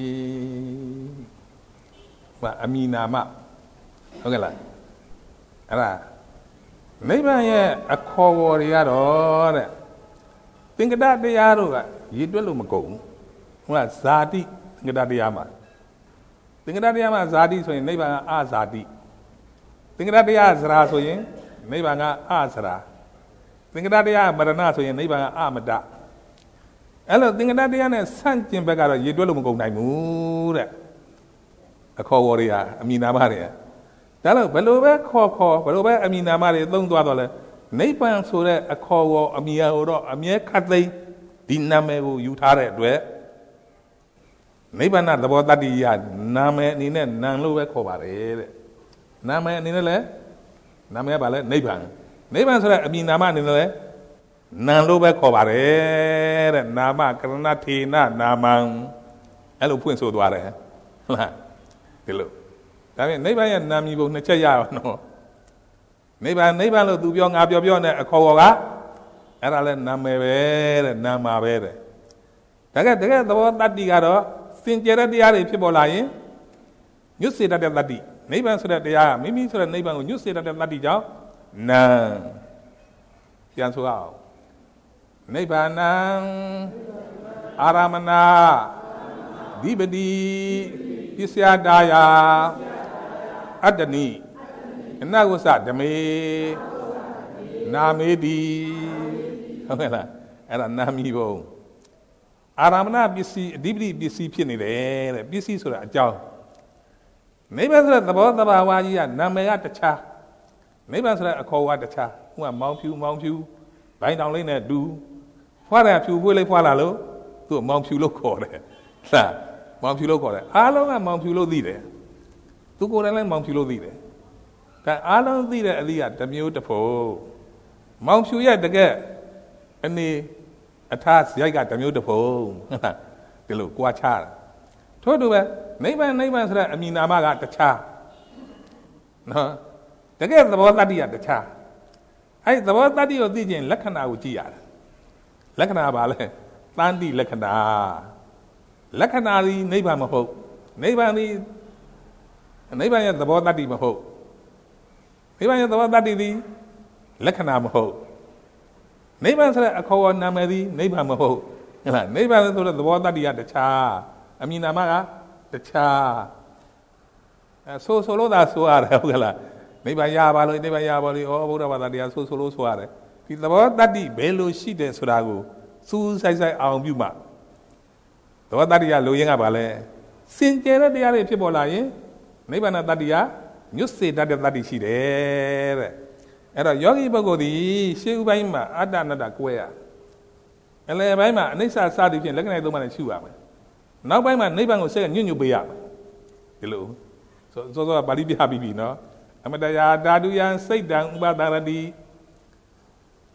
ဘာအမည်နာမဟုတ်ကဲ့လားအဲ့ဒါနိဗ္ဗာန်ရဲ့အခေါ်အဝေါ်တွေကတော့တဲ့သင်္ကတတရားတို့ကရည်တွက်လို့မကုန်ဘူးဟုတ်လားဇာတိသင်္ကတတရားမှာဇာတိဆိုရင်နိဗ္ဗာန်ကအဇာတိသင်္ကတတရားဇရာဆိုရင်နိဗ္ဗာန်ကအဇရာသင်္ကတတရားမရဏဆိုရင်နိဗ္ဗာန်ကအမတအဲ့လိုသင်္ကတတရားနဲ့ဆန့်ကျင်ဘက်ကတော့ရည်တွက်လို့မကုန်နိုင်ဘူးတဲ့အခေါ်အဝေါ်တွေကအမည်နာမတွေဒါလို့ဘယ်လိုပဲခေါ်ဘယ်လိုပဲအမည်နာမတွေသုံးသွားတော့လဲနိဗ္ဗာန်ဆိုတဲ့အခေါ်အဝေါ်အမည်အဟောတော့အမြဲခတ်သိမ်းဒီနာမည်ကိုယူထားတဲ့အတွက်နိဗ္ဗာန်သဘောတတ္တိယနာမည်အနေနဲ့နာလို့ပဲခေါ်ပါတယ်တဲ့နာမည်အနေနဲ့လည်းနာမည်ကဘာလဲနိဗ္ဗာန်ဆိုတဲ့အမည်နာမအနေနဲ့လည်းနာလို့ပဲခေါ်ပါတယ်တဲ့နာမကရဏထေနနာမံအဲ့လိုဖွင့်ဆိုသွားတယ်ဟုတ်လားဒီလိုဒါပေမဲ့နိဗ္ဗာန်ရဲ့နာမည်ပုံနှစ်ချက်ရအောင်နော်နိဗ္ဗာန်လို့သူပြောငါပြောနဲ့အခေါ်ကအဲ့ဒါလဲနာမည်ပဲတဲ့နာမပဲတဲ့တကယ်သဘောတတ္တိကတော့စင်ကြယ်တဲ့တရားတွေဖြစ်ပေါ်လာရင်ညွတ်စေတတ်တဲ့တတ္တိနိဗ္ဗာန်ဆိုတဲ့တရားကမိမိဆိုတဲ့နိဗ္ဗာန်ကိုညွတ်စေတတ်တဲ့တတ္တိကြောင့်နာပြန်ဆိုအောင်နိဗ္ဗာန်အာရမဏဓိပတိပစ္စယတာယအတ္တနိအနဝဆဓမေနာမေတိဟုတ်ကဲ့လားအဲ့ဒါနာမည်ပုံအာရမဏပစ္စည်းအဓိပတိပစ္စည်းဖြစ်နေတယ်တဲ့ပစ္စည်းဆိုတာအကြောင်းနိဗ္ဗာန်ဆိုတဲ့သဘောတဘာဝကြီးကနာမည်ကတခြားနိဗ္ဗာန်ဆိုတဲ့အခေါ်ကတခြားဟိုကမောင်ဖြူဘိုင်းတောင်လေးနဲ့တူဖွာတယ်ဖြူဖွေးလေးဖွာလာလို့သူ့မောင်ဖြူလို့ခေါ်တယ်လားမောင်ဖြူလို့ခေါ်တယ်အားလုံးကမောင်ဖြူလို့သိတယ်သူကိုယ်တိုင်လည်းမောင်ဖြူလို့သိတယ်ဒါအားလုံးသိတဲ့အသည့်ကတစ်မျိုးတစ်ဖို့မောင်ဖြူရဲ့တကယ်အနေအထားရိုက်ကတစ်မျိုးတစ်ဖို့ဒီလိုကြွားချတာထို့တူပဲနိဗ္ဗာန်ဆိုတဲ့အမည်နာမကတခြားနော်တကယ်သဘောတတ္တိကတခြားအဲ့သဘောတတ္တိကိုသိခြင်းလက္ခဏာကိုကြည့်ရတယ်လက္ခဏာပါလဲတန်တိလက္ခဏာဒီနိဗ္ဗာန်မဟုတ်နိဗ္ဗာန်ရဲ့သဘောတတ္တိမဟုတ်နိဗ္ဗာန်ရဲ့သဘောတတ္တိသည်လက္ခဏာမဟုတ်နိဗ္ဗာန်ဆိုတဲ့အခေါ်အဝေါ်နာမည်သည်နိဗ္ဗာန်မဟုတ်ဟုတ်လားနိဗ္ဗာန်ဆိုတဲ့သဘောတတ္တိကတခြားအမည်နာမကတခြားဆိုလို့သာဆိုရတယ်ဟုတ်ကဲ့လားနိဗ္ဗာန်ရပါလို့ဩဗုဒ္ဓဘာသာတရားဆိုလို့ဆိုရတယ်ဒီသဘောတတ္တိဘယ်လိုရှိတယ်ဆိုတာကိုစူးစိုက်အောင်ပြုမှသဘောတတ္တိကလိုရင်းကဘာလဲစင်ကြယ်တဲ့တရားတွေဖြစ်ပေါ်လာရင်နိဗ္ဗာန်တတ္တိကညွတ်စေတတ်တဲ့တတ္တိရှိတယ်တဲ့အဲ့တော့ယောဂီပုဂ္ဂိုလ်ဒီရှေးဥပိုင်းမှာအတ္တနတ္တကွဲရအလယ်ပိုင်းမှာအနိစ္စစသည်ဖြင့်လက္ခဏာသုံးပါးနဲ့ရှုရမယ်နောက်ပိုင်းမှာနိဗ္ဗာန်ကိုဆက်ကညွတ်ပေးရမယ်ဒီလိုစောစောပါဠိပြပြီးပြီနော်အမတယာဓာတုယံစိတ်တံဥပဒါရတိ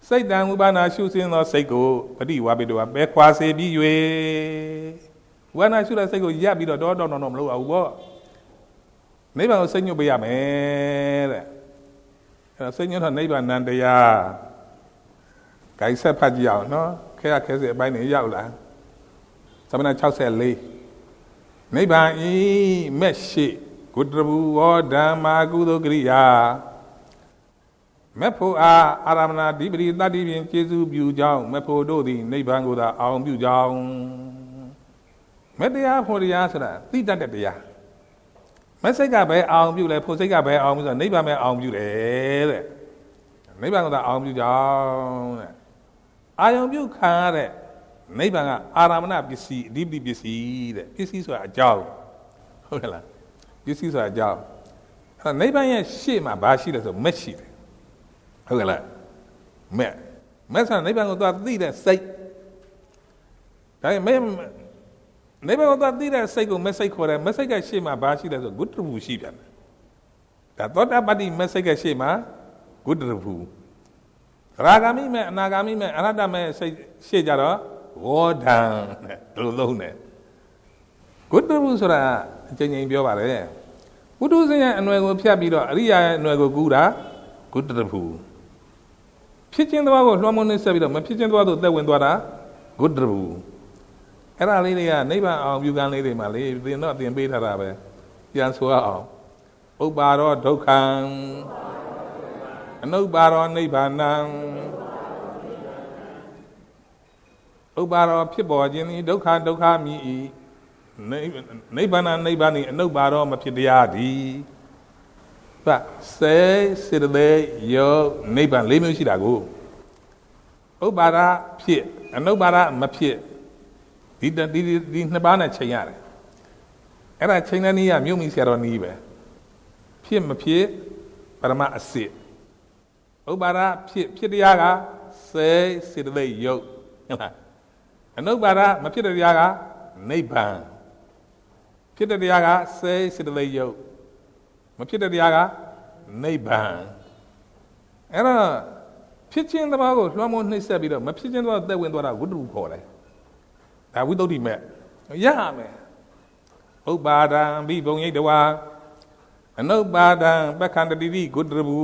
စိတ်တံဥပါနာရှုစင်းသောစိတ်ကိုပฏิဝါပိတောပဲခွာစေပြီး၍ဝါနာရှုတဲ့စိတ်ကိုရပ်ပြီးတော့တော့မလုပ်အောင်ပေါ့နိဗ္ဗာန်ကိုစိတ်ညွတ်ပေးရမယ်တဲ့အဲ့တော့စိတ်ညွတ်တော့နိဗ္ဗာန်နံတရားဂိုင်းဆက်ဖတ်ကြည့်အောင်နော်ခဲရခဲစအပိုင်းနေရောက်လာသမဏ64နိဗ္ဗာန်ဤမဲ့ရှိကုတ္တဘူဝေါဓမ္မာကုသိုလ်ကရိယာမေဖို့အားအာရမဏဓိပတိတတ္တိဖြင့်ကျေစုပြုကြောင်းမေဖို့တို့သည်နိဗ္ဗာန်ကိုသာအောင်ပြုကြောင်းမေတ္တရားဖို့တရားဆိုတာသိတတ်တဲ့တရားမစိတ်ကပဲအောင်ပြုလဲဖို့စိတ်ကပဲအောင်ပြုဆိုနိဗ္ဗာန်ပဲအောင်ပြုတယ်တဲ့နိဗ္ဗာန်ကသာအောင်ပြုကြောင်းတဲ့အာယုံပြုခံရတဲ့နိဗ္ဗာန်ကအာရမဏပစ္စည်းအဓိပတိပစ္စည်းတဲ့ပစ္စည်းဆိုတာအကြောင်းဟုတ်ကဲ့လားပစ္စည်းဆိုတာအကြောင်းအဲ့နိဗ္ဗာန်ရဲ့ရှေ့မှာဘာရှိလဲဆိုမက်ရှိတယ်ဟုတ်ကဲ့လားမက်ဆိုတာနိဗ္ဗာန်ကိုသွားသိတဲ့စိတ်ဒါပေမဲ့နိဗ္ဗာန်ကိုသွားသိတဲ့စိတ်ကိုမက်စိတ်ခေါ်တယ်မက်စိတ်ကရှေ့မှာဘာရှိလဲဆိုဂုတ္တဘူရှိပြန်တယ်ဒါသောတာပတ္တိမက်စိတ်ကရှေ့မှာဂုတ္တဘူရာဂာမိမဲ့အနာဂာမိမဲ့အရဟတမဲ့စိတ်ရှေ့ကြတော့ဝေါဓံတဲ့ဒီလိုလုံးတယ်ဂုတ္တဘူဆိုတာအကျဉ်းချင်းပြောပါလေပုထုဇဉ်ရဲ့အနွယ်ကိုဖြတ်ပြီးတော့အရိယာရဲ့အနွယ်ကိုကူးတာဂုတ္တဘူဖြစ်ခြင်းသွားကိုလွှမ်းမိုးနှိမ့်ဆက်ပြီးတော့မဖြစ်ခြင်းသွားသို့သက်ဝင်သွားတာဂုတ္တဘူအဲ့ဒါလေးတွေကနိဗ္ဗာန်အောင်ပြုကံလေးတွေမှာလေသင်တော့သင်ပေးထားတာပဲပြန်ဆိုရအောင်ဥပ္ပါရောဒုက္ခံအနုပ္ပါရောနိဗ္ဗာနံဥပ္ပါရောဖြစ်ပေါ်ခြင်းသည်ဒုက္ခမြည်၏နိဗ္ဗာန်နိဗ္ဗာန်၏အနုပ္ပါရောမဖြစ်တရားသည်စေစေတသိက်ယုတ်နိဗ္ဗာန်၄မျိုးရှိတာကိုဥပ္ပါဒဖြစ်အနုပ္ပါဒမဖြစ်ဒီနှစ်ပါးနဲ့ချိန်ရတယ်အဲ့ဒါချိန်တဲ့နည်းကမြို့မိဆရာတော်နည်းပဲဖြစ်မဖြစ်ပရမအစစ်ဥပ္ပါဒဖြစ်တရားကစေစေတသိက်ယုတ်ဟုတ်လားအနုပ္ပါဒမဖြစ်တဲ့တရားကနိဗ္ဗာန်ဖြစ်တဲ့တရားကစေစေတသိက်ယုတ်မဖြစ်တဲ့တရားကနိဗ္ဗာန်အဲ့တော့ဖြစ်ခြင်းသဘောကိုလွှမ်းမိုးနှိမ့်ဆက်ပြီးတော့မဖြစ်ခြင်းသဘောသက်ဝင်သွားတာဝိတ္တုခေါ်တယ်ဒါဝိသုဒ္ဓိမဲ့ရရမယ်ဥပ္ပါဒံဘိဘုံရိတ်တဝါအနုပ္ပါဒံပက္ခန္တတိတိဂုတ္တဘူ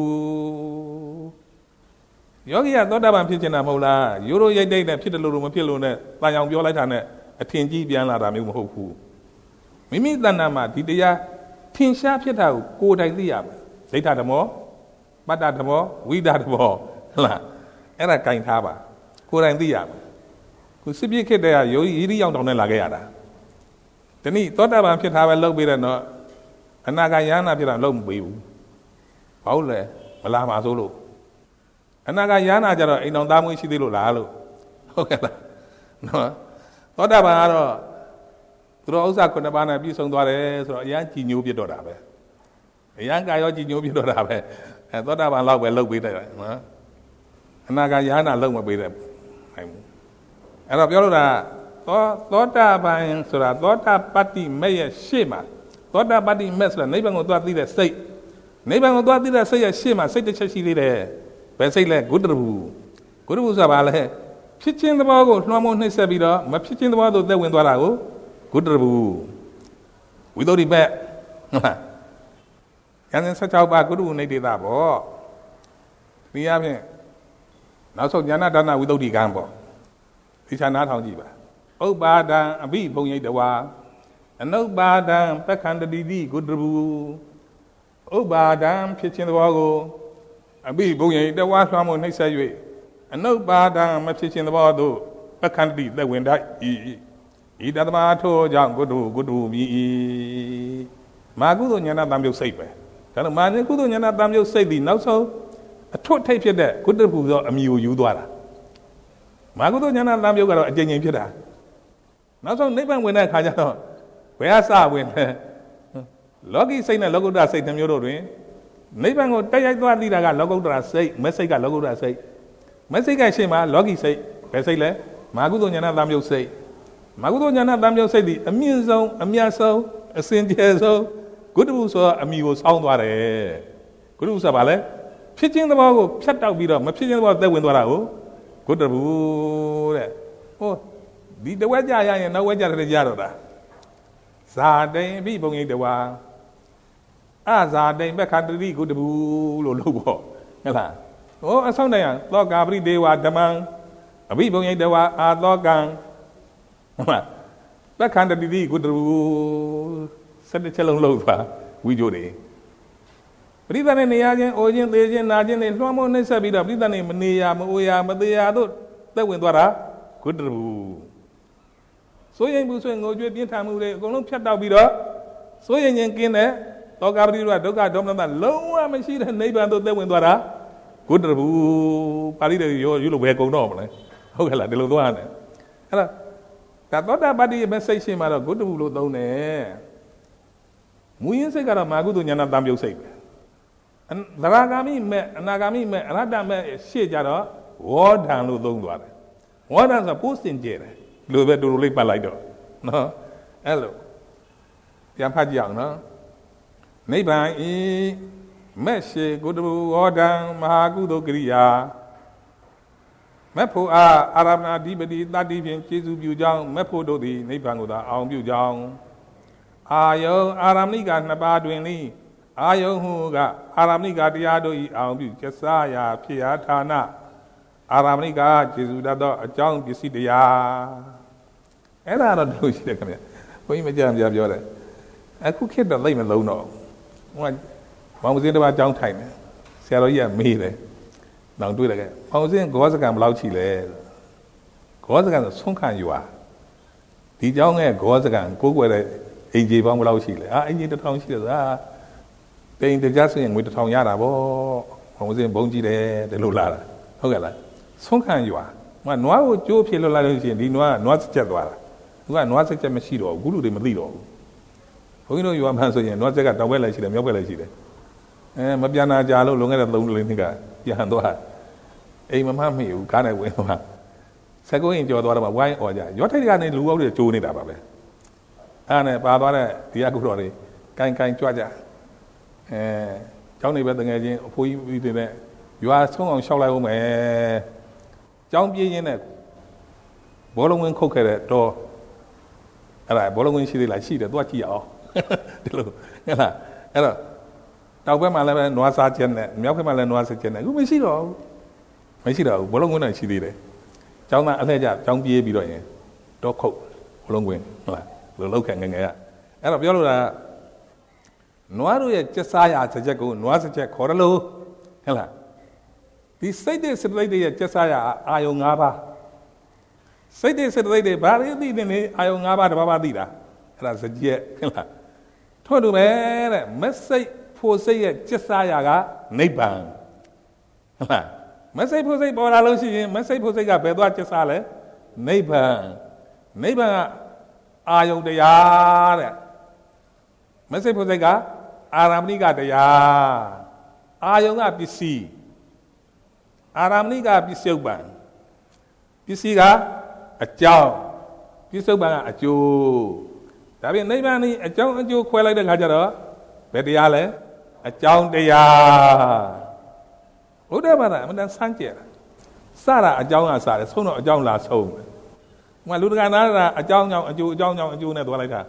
ယောဂီကသောတာပန်ဖြစ်ခြင်းတာမဟုတ်လားရိုးရိုးရိတ်တိတ်နဲ့ဖြစ်တယ်လို့မဖြစ်လို့နဲ့တန်အောင်ပြောလိုက်တာနဲ့အထင်ကြီးပြန်လာတာမျိုးမဟုတ်ဘူးမိမိတဏ္ဍာမှာဒီတရားထင်ရှားဖြစ်တာကိုယ်တိုင်သိရမယ်ဒိဋ္ဌဓမ္မောပတ္တဓမ္မောဝိဒဓမ္မောဟုတ်လားအဲ့ဒါကင်ထားပါကိုယ်တိုင်သိရမယ်ခုစစ်ပြစ်ခစ်တဲ့ကယောဂီရီရောက်တောင်နဲ့လာခဲ့ရတာဒီနေ့သောတာပန်ဖြစ်တာပဲလုပ်ပေးတယ်နော်အနာဂတ်ယန္နာဖြစ်တာလုပ်မပေးဘူးဘာလို့လဲမလာမှာဆိုလို့အနာဂတ်ယန္နာကြတော့အိမ်တော်သားမွေးရှိသေးလို့လားလို့ဟုတ်ကဲ့လားနော်သောတာပန်ကတော့သူတော်ဥစ္စာခုနှစ်ပါးနဲ့ပြည့်စုံသွားတယ်ဆိုတော့အရန်ကြည်ညိုးပြတော့တာပဲအရန်ကာရောကြည်ညိုးပြတော့တာပဲသောတာပန်လောက်ပဲလုပ်ပေးတယ်နော်အနာဂတ်ယန္နာလုပ်မပေးတယ်အဲ့တော့ပြောလို့တာသောတာပန်ဆိုတာသောတာပတ္တိမဲ့ရဲ့ရှေ့မှာသောတာပတ္တိမဲ့ဆိုတာနိဗ္ဗာန်ကိုသွားသိတဲ့စိတ်နိဗ္ဗာန်ကိုသွားသိတဲ့စိတ်ရဲ့ရှေ့မှာစိတ်တစ်ချက်ရှိသေးတယ်ဘယ်စိတ်လဲဂုတ္တဘူဆိုတာဘာလဲဖြစ်ခြင်းသဘောကိုလွှမ်းမိုးနှိမ့်ဆက်ပြီးတော့မဖြစ်ခြင်းသဘောသို့သက်ဝင်သွားတာကိုဂုတ္တဘူဝိသုဒ္ဓိမဲ့ယန္တ16ပါးဂုတ္တဘူနိဒေတာပေါ့ဒီအပြင်နောက်ဆုံးဉာဏဒါနဝိသုဒ္ဓိကံပေါ့ဒီဌာနထောင်ကြည့်ပါဥပ္ပါဒံအဘိဘုံရိတ်တဝါအနုပ္ပါဒံပက္ခန္တတိတိဂုတ္တဘူဥပ္ပါဒံဖြစ်ခြင်းသဘောကိုအဘိဘုံရိတ်တဝါလွှမ်းမိုးနှိမ့်ဆက်၍အနုပ္ပါဒံမဖြစ်ခြင်းသဘောသို့ပက္ခန္တတိသက်ဝင်တတ်ဤတသမထိုကြောင့်ဂုတ္တမြည်မာကုသိုလ်ဉာဏတံပြုတ်စိတ်ပဲဒါတော့မာနကုသိုလ်ဉာဏတံပြုတ်စိတ်ဒီနောက်ဆုံးအထွတ်ထိပ်ဖြစ်တဲ့ဂုတ္တဘူသောအမြည်ကိုယူသွားတာမာကုသိုလ်ဉာဏတံပြုတ်ကတော့အကျဉ်းချင်းဖြစ်တာနောက်ဆုံးနိဗ္ဗာန်ဝင်တဲ့အခါကျတော့ဘယ်အစဝင်လဲလောကီစိတ်နဲ့လောကုတ္တရာစိတ်နှမျိုးတို့တွင်နိဗ္ဗာန်ကိုတိုက်ရိုက်သွားသိတာကလောကုတ္တရာစိတ်မက်စိတ်ကလောကုတ္တရာစိတ်မက်စိတ်ကရှင်းမှာလောကီစိတ်ဘယ်စိတ်လဲမာကုသိုလ်ဉာဏတံပြုတ်စိတ်မာကုသိုလ်ဉာဏတံပြုတ်စိတ်ဒီအမြင့်ဆုံးအမြတ်ဆုံးအစင်ကြယ်ဆုံးဂုတ္တဘူဆိုအမိကိုစောင်းသွားတယ်ဂုတ္တဘူဆိုဘာလဲ Pitching the ball, shut out beat up, my pitching about the window. Good the boo. Oh, the wedge I and no wedge at the Yarada. Saturday, people in the war. As are they back at the good boo, logo. Oh, a Sunday, log every day was the man. A people in the war are log gang. Back under the good boo. Said the cello loafer, we do it. Rita and the agent, Ojen, Legend, Agent, and Romo Nesabida, Rita name Nia, Moya, Madia, that went good boo. So young Bushing, Ojo, time we go shut down Bida. So young Yankin there. Dog Abdullah, dog I don't know, low, I'm a sheet and neighbor and the window. Good boo, Parida, you look go normally. Okay, like the little one. That not that body message him at a good boo, don't there. Muyin say got a magu to Yana Dam, you say. And the Nagami met, Rada met Shejara, war down to the water. What as a post in jail? Look at the Rulipa Lido. No, hello. Yampad young, no? Neighbor, Messi, good order, Mahagudo Gria. Mepo are Arabna Dibadi, that division, Jesu Bujang, Mepo do the Nebanguda, Ang Bujang. Ayo, Aramniga, Nabadwini, Ayo Huga, Aramniga, Diado, Ang Jesaya, Piatana, Aramniga, Jesu Dado, a John, you see the ya. And I don't know if you come here. We may jam your I could keep the lame alone. No. One was in about down time. Sarah, yeah, me there. Now do it again. I was in Gozagam Lauchile. Gozagam, some kind you are. The young Gozagan, go where AJ Bang Lauchile. I need the town she is. They in the Jassing with the town Yara. I was in Bonji there, the Lula. Okay, some kind you are. One no Joe Pilola in the Noir, not Jadwala. You are not such a machine or Guru de Medido. You know you are answering, not the well I see them, your well I see them. And Mabiana Jalo, longer than lonely nigga, Yahandoha. A mamma, you can't win. Sego in your daughter, why or ya? You're taking a little over the two need about it. And a Barbara, the Agurori, kind Georgia. Johnny Wedding agent, who you did it. You are so on Shalom, John be in it. Bowling cook at the door. And I bowling she like she did what you are. Hello. Now, when my level was a general, Melkamalan was a general. Who may see all? May see all, Bolong when she did it. John Aleja, John B. Bidoy, dog coat, Bolong wing, the local and air. And of Yola Noaru, just I at a jago, Noasa Jack Coralo. Hello. These say they said lady at Jesiah Ayongaba. Say they said lady, Barry, Ayongaba, the Babadida. And I said, yeah. Told you, man, message for say Jesiah, Naban. Message for say, Boralosi, message for say, Bedwa Jesale, Naban. Naban, Ayong the yard. Message for say, Aramniga the yard. Ayong BC. Aramniga Bisilban. Bisiga, a chow. Bisilban, a Jew. Tapi Naibani, a chow and Jew quella de Hajara, Bediale, a chow de ya. Udabara, Madame Sanchez. Sarah, a chow and Sarah, so no a chow last home. When Ludana, a chow now, a Jew, John, and Jew, and Dualita.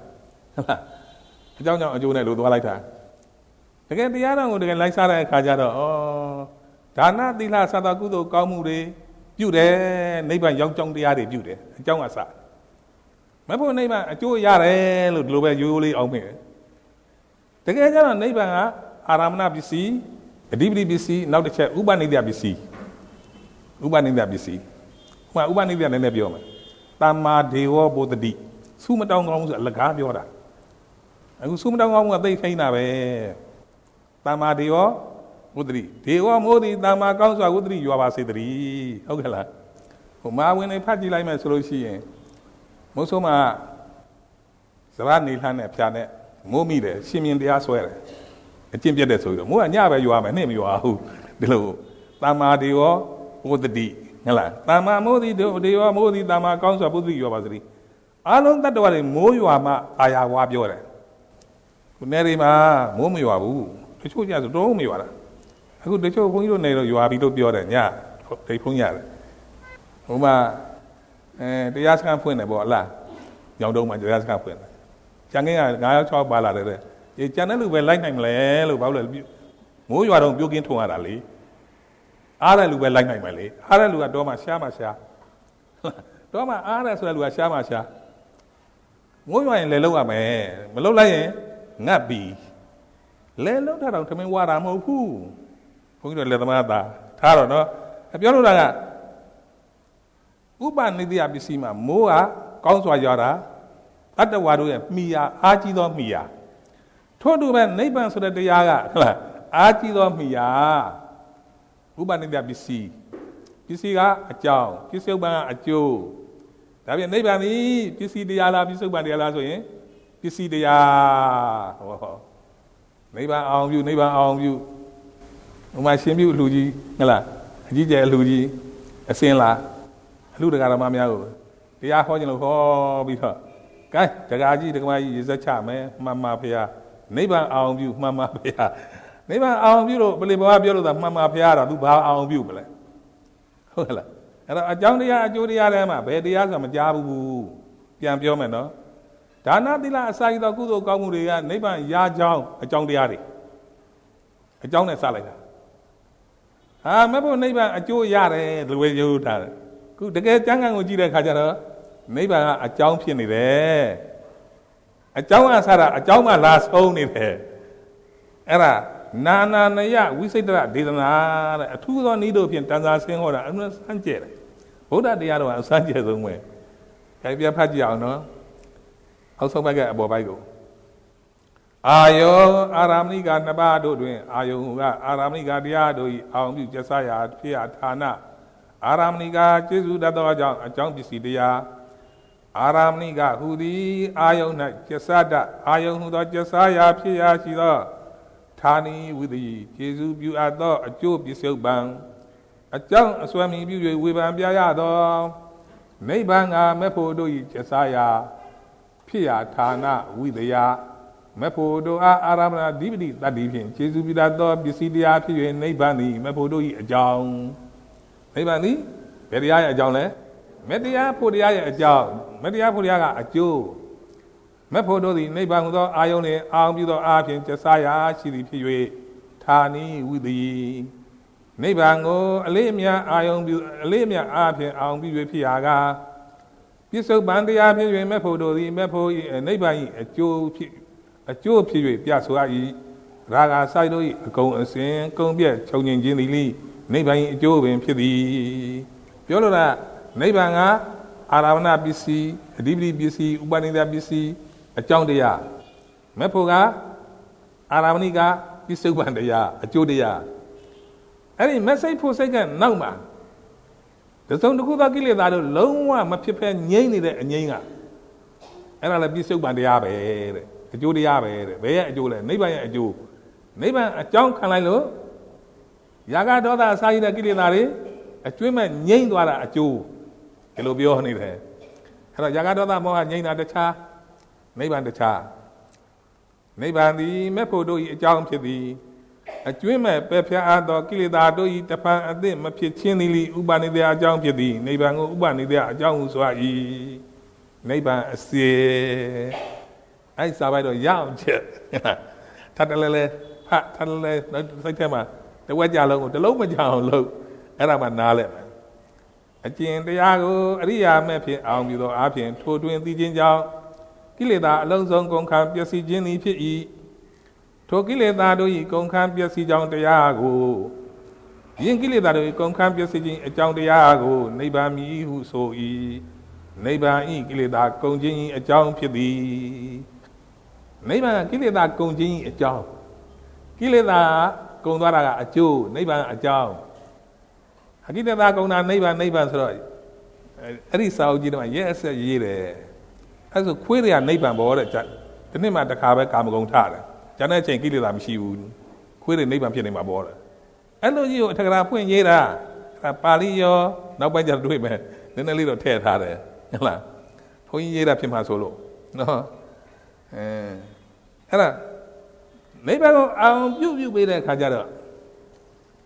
A chow now, a Jew, and Dualita. Again, the other would like Sarah and Kajara. Oh. Dana di la Santa Gudo Kamure, you there, neighbor young John the Adi, you there, John Asa. My poor neighbor, a 2 yare, look over you on me. The guy neighbor, Aramna BC, a DBC, now the chair, Ubanidia BC. Ubanidia BC. Well, Ubanidia and Nebioma. Tama deo both the D. Suma down on the Lagabiora. And Suma down on what they say now. Tama deo. Udri, Deo Modi, Dama Council, Udri, you are Sidri. Okay, Ma when a party like my solution. Mosoma Savani Hane Pianet, Momi, Simeon de Asware. A Tim Jedeso, more and Yava, you are my name, you are who? Delo, Dama Deo, with the D. Hela, Dama Modi, Deo Modi, Dama Council, Udri, you are Sidri. I don't that way, more you are ma, I are Wabiore. Nerima, Momi, you are who? The show you as a dome you are. အခုတချို့ဘုန်းကြီးတို့နေတော့ရွာပြီးလို့ပြောတယ်ညဒိတ်ဖုံးရတယ်ဟိုမှာတရားစခန်းဖွင့်တယ်ပေါ့လားညောင်တုံးမှာတရားစခန်းဖွင့်တယ်ကျန်ကင်းက9ယောက်6ယောက်ပါလာတယ်တဲ့ကျန်တဲ့လူပဲလိုက်နိုင်မလဲလို့ဘာလို့လဲမိုးရွာတော့ပြုတ်ကင်းထုံရတာလေအားတဲ့လူပဲလိုက်နိုင်မယ်လေအားတဲ့လူကတော့မှရှားမှရှားတော့မှအားတဲ့ဆိုတဲ့လူကရှားမှရှားမိုးရွာရင်လဲလောက်ရမယ်မလောက်လိုက်ရင်ငတ်ပြီလဲလောက်တာတော့ထမင်းဝါတာမဟုတ်ဘူးဘုန်းကြီးတို့လက်သမားသားထားတော့နော်ပြောလို့တာကဥပနိတိယပစ္စည်းမှာမိုးကကောင်းစွာရွာတာတတ္တဝါတို့ရဲ့မိယာအားကြီးသောမိယာထို့တူပဲနိဗ္ဗာန်ဆိုတဲ့တရားကဟုတ်လားအားကြီးသောမိယာဥပနိတိယပစ္စည်းကအကြောင်းပစ္စုပန်ကအကျိုးဒါပြန်နိဗ္ဗာန်ဒီပစ္စည်းတရားလားပစ္စုပန်တရားလားဆိုရင်ပစ္စည်းတရားဟောနိဗ္ဗာန်အောင်ပြုနိဗ္ဗာန်အောင်ပြုဥမာရှင်ပြုအလှကြီးဟုတ်လားအကြီးကျယ်အလှကြီးအစင်းလားအလှတကာဓမ္မများကိုတရားဟောခြင်းလို့ဟောပြီးတော့ကဲတကာကြီးတကမကြီးရေစက်ချမယ်မှန်ပါဖေဟာနိဗ္ဗာန်အောင်ပြုမှန်ပါဖေဟာနိဗ္ဗာန်အောင်ပြုလို့ပလင်ဘဝပြောလို့သာမှန်ပါဖေဟာတာသူဘာအောင်ပြုမလဲဟုတ်လားအဲ့တော့အကြောင်းတရားအကျိုးတရားထဲမှာဘယ်တရားဆိုတာမကြားဘူးပြန်ပြောမယ်နော်ဒါနသီလအစာရသောကုသိုလ်ကောင်းမှုတွေကနိဗ္ဗာန်ရကြောင်းအကြောင်းတရားတွေအကြောင်းနဲ့စလိုက်တာမဖို့နိဗ္ဗာန်အကျိုးရတယ်ဒီလိုပြောတာခုတကယ်ကျမ်းဂန်ကိုကြည့်တဲ့အခါကျတော့နိဗ္ဗာန်ကအကြောင်းဖြစ်နေတယ်အကြောင်းအစားတာအကြောင်းမှလာဆုံးနေတယ်အဲ့ဒါနာနာနယဝိစိတ္တရဒေသနာတဲ့အထူးသောနည်းတို့ဖြင့်တန်ဆာဆင်းဟောတာအမှန်စမ်းကြဲတယ်ဗုဒ္ဓတရားတော်ကအစမ်းကြဲဆုံးပဲကြိုက်ပြဖတ်ကြည့်အောင်နော်အောက်ဆုံးဘက်ကအပေါ်ဘက်ကိုအာယောအာရမဏိကနှစ်ပါးတို့တွင်အာယုံကအာရမဏိကတရားတို့၏အောင်ပြုကျဆရာဖြစ်ရာဌာနအာရမဏိကကျေစုတတ်သောကြောင့်အကြောင်းပစ္စည်းတရားအာရမဏိကဟူသည်အာယုံ၌ကျဆတအာယုံဟူသောကျဆရာဖြစ်ရာရှိသောဌာနီဝိသီကျေစုပြုအပ်သောအကျိုးပစ္စုပန်အကြောင်းအစွမ်းမီပြု၍ဝေဖန်ပြရသောနိဗ္ဗာန်ကမဲ့ဖို့တို့၏ကျဆရာဖြစ်ရာဌာနဝိသယမဲ့ဖို့တို့အာရမဏဓိပတိတတ္တိဖြင့်ကျေစုပြုတတ်သောပစ္စည်းတရားဖြစ်၍နိဗ္ဗာန်သည်မဲ့ဖို့တို့၏အကြောင်းနိဗ္ဗာန်သည်ဘယ်တရားရဲ့အကြောင်းလဲမေတ္တရားဖို့တရားရဲ့အကြောင်းမေတ္တရားဖို့တရားကအကျိုးမဲ့ဖို့တို့သည်နိဗ္ဗာန်ဟူသောအာယုန်နှင့်အောင်ပြုသောအားဖြင့်ကျဆရာရှိသည်ဖြစ်၍ဌာနီဝိသီနိဗ္ဗာန်ကိုအလေးအမြတ်အာယုန်ပြုအလေးအမြတ်အားဖြင့်အောင်ပြု၍ဖြစ်ရာကပစ္စုပန်တရားဖြစ်၍မဲ့ဖို့တို့သည်မဲ့ဖို့နိဗ္ဗာန်၏အကျိုးဖြစ်၍ပြဆိုရ၏ရာဂစိုက်တို့၏အကုန်အစင်ကုန်ပြည့်ချုပ်ငြိမ်ခြင်းသည်လိနိဗ္ဗာန်၏အကျိုးပင်ဖြစ်သည်ပြောလို့လားနိဗ္ဗာန်ကအာရမဏပစ္စည်းအဓိပတိပစ္စည်းဥပနိဒပစ္စည်းအကြောင်းတရားမဲ့ဖို့ကအာရမဏိကပစ္စုပန်တရားအကျိုးတရားအဲ့ဒီမဲ့စိတ်ဖို့စိတ်ကနောက်မှာတစုံတစ်ခုသောကိလေသာတို့လုံးဝမဖြစ်ဖဲငြိမ့်နေတဲ့အငြိမ့်ကအဲ့ဒါလည်းပစ္စုပန်တရားပဲတဲ့အကျိုးတရားပဲတဲ့ဘယ်ရဲ့အကျိုးလဲနိဗ္ဗာန်ရဲ့အကျိုးနိဗ္ဗာန်အကြောင်းခံလိုက်လို့ယာကဒေါသအစာရတဲ့ကိလေသာတွေအကျွမ်းမဲ့ငြိမ့်သွားတာအကျိုးဒီလိုပြောနေတယ်အဲ့တော့ယာကဒေါသမောဟငြိမ့်တာတခြားနိဗ္ဗာန်တခြားနိဗ္ဗာန်သည်မဲ့ဖို့တို့၏အကြောင်းဖြစ်သည်အကျွမ်းမဲ့ပယ်ဖျက်အပ်သောကိလေသာတို့၏တပံအသည့်မဖြစ်ခြင်းသည်လိဥပနိဒေယအကြောင်းဖြစ်သည်နိဗ္ဗာန်ကိုဥပနိဒေယအကြောင်းဟုဆို၏နိဗ္ဗာန်အစေအဲ့စာပိုက်တော့ရအောင်ချက်ထပ်တလဲလဲဖတ်ထပ်တလဲစိတ်ထဲမှာတဝက်ကြလုံးကိုတလုံးမကြအောင်လုပ်အဲ့ဒါမှနားလဲမယ်အကျင့်တရားကိုအရိယာမဲ့ဖြင့်အောင်ပြီးသောအားဖြင့်ထိုတွင်သိခြင်းကြောင့်ကိလေသာအလုံးစုံကုန်ခန်းပျက်စီးခြင်းသည်ဖြစ်၏ထိုကိလေသာတို့၏ကုန်ခန်းပျက်စီးကြောင်းတရားကိုယင်ကိလေသာတို့၏ကုန်ခန်းပျက်စီးခြင်းအကြောင်းတရားကိုနိဗ္ဗာန်မည်ဟုဆို၏နိဗ္ဗာန်၏ကိလေသာကုန်ခြင်း၏အကြောင်းဖြစ်သည်နိဗ္ဗာန်ကိလေသာကုန်ခြင်း၏အကြောင်းကိလေသာကုန်သွားတာကအကျိုးနိဗ္ဗာန်အကြောင်းအကိလေသာကုန်တာနိဗ္ဗာန်ဆိုတော့အဲ့ဒီစာအုပ်ကြီးတွေမှာရဲအဆက်ရေးတယ်အဲ့ဆိုခွေးတွေကနိဗ္ဗာန်ပေါ်တဲ့ဒီနေ့မှတစ်ခါပဲကာမဂုဏ်ထားတယ်ကျန်တဲ့အချိန်ကိလေသာမရှိဘူးခွေးတွေနိဗ္ဗာန်ဖြစ်နေမှာပေါ်တယ်အဲ့လိုကြီးကိုအထက်ကရာဖွင့်ရေးတာအဲ့ပါဠိရောနောက်ပိုင်းကျတော့တွေ့မယ်နည်းနည်းလေးတော့ထည့်ထားတယ်ဟုတ်လားဘုန်းကြီးရေးတာဖြစ်မှာဆိုလို့နော်အဲ့ဒါနိဗ္ဗာန်ကိုအောင်ပြုပေးတဲ့အခါကျတော့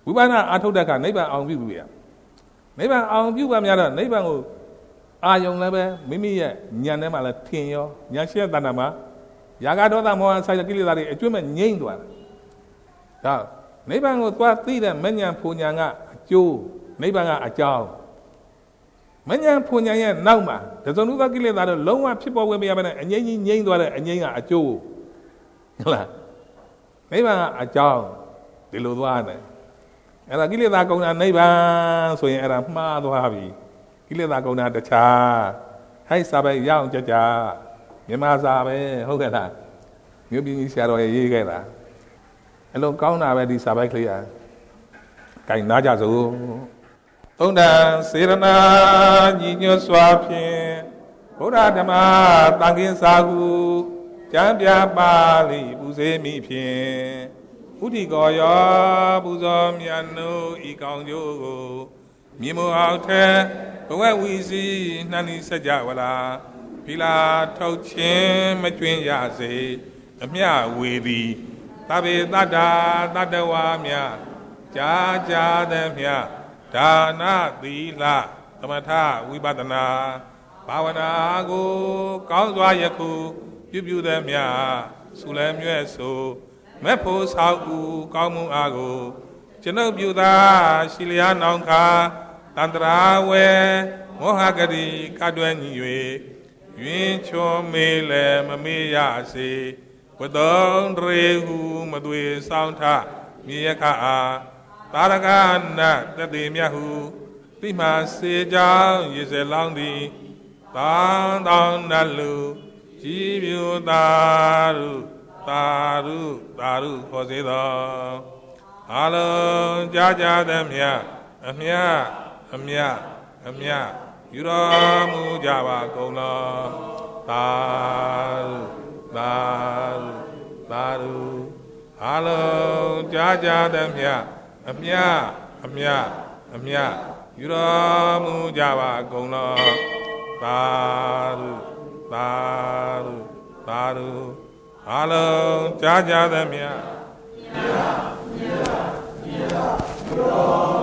ဝိပဿနာအထုတ်တဲ့အခါနိဗ္ဗာန်အောင်ပြုပြီနိဗ္ဗာန်အောင်ပြုပါများတော့နိဗ္ဗာန်ကိုအာယုံလည်းပဲမိမိရဲ့ဉာဏ်ထဲမှာလည်းထင်ရောဉာဏ်ရှိတဲ့တဏ္ဍာမှာယာဂဒေါသမောဟဆိုင်တဲ့ကိလေသာတွေအကျွတ်မဲ့ငြိမ့်သွားတာဒါနိဗ္ဗာန်ကိုသွားသိတဲ့မဉဏ်ဖူဉဏ်ကအကျိုးနိဗ္ဗာန်ကအကြောင်းမဉဏ်ဖူဉဏ်ရဲ့နောက်မှာဒဇုံနုသကိလေသာတို့လုံးဝဖြစ်ပေါ်ဝင်မရဘဲနဲ့အငြိမ့်ကြီးငြိမ့်သွားတဲ့အငြိမ့်ကအကျိုးဟုတ်လားနိဗ္ဗာန်ကအကြောင်းဒီလိုသွားတယ်အဲ့ဒါကိလေသာကုန်တာနိဗ္ဗာန်ဆိုရင်အဲ့ဒါမှားသွားပြီကိလေသာကုန်တာတခြားဟဲ့စာပဲရအောင်ကြကြမြန်မာစာပဲဟုတ်ကဲ့လားမြို့ပြည်ကြီးဆရာတော်ရေးခဲ့တာအလုံးကောင်းတာပဲဒီစာပိုက်ကလေးอ่ะကြိုင်နာကြစို့သုံးတန်စေရနာညီညွတ်စွာဖြင့်ဘုရားဓမ္မသံဃင်စာဟုကျမ်းပြပါလိပူဇေမိဖြင့်ဥဒိကောယောပူဇော်မြတ်နုဤကောင်းကျိုးကိုမြေမအောင်ထဲဘဝဝီစီနှဏီစကြဝလာဖီလာထုတ်ခြင်းမကျွင်းရစေအမြဝေသည်သဗ္ဗေတ္တာတတ္တဝါမြကြာကြာသည်မြဒါနသီလသမထဝိပဿနာဘာဝနာကိုကောင်းစွာယခုပြုသည်မြဆုလည်းမြဲဆိုမဲ့ဖို့ဆောက်ဦးကောင်းမှုအားကိုကျွန်ုပ်ပြုသာရှိလျာနောင်ခါတန္တရာဝေမောဟဂတိကတွယ်ညီ၍ယင်းချောမေလည်းမမေ့ရစေဝတ္တုံရေဟုမသွေဆောင်ထမြေယခအားသာရကနတတိမြတ်ဟုတိမှစေကြောင်းရေစလောင်းသည်တောင်းနလူကြည်ပြူသာရုသာရုသာရုခေါ်စေသောအလုံးကြာကြာသည်မြတ်အမြအမြအမြယူတော်မူကြပါကုန်လောသာရုသာရုသာရုအလုံးကြာကြာသည်မြတ်အမြအမြအမြယူတော်မူကြပါကုန်လောသာရုသာရုသာရုအလုံးကြာကြာသည်မြတ်မြတ်မြတ်မြတ်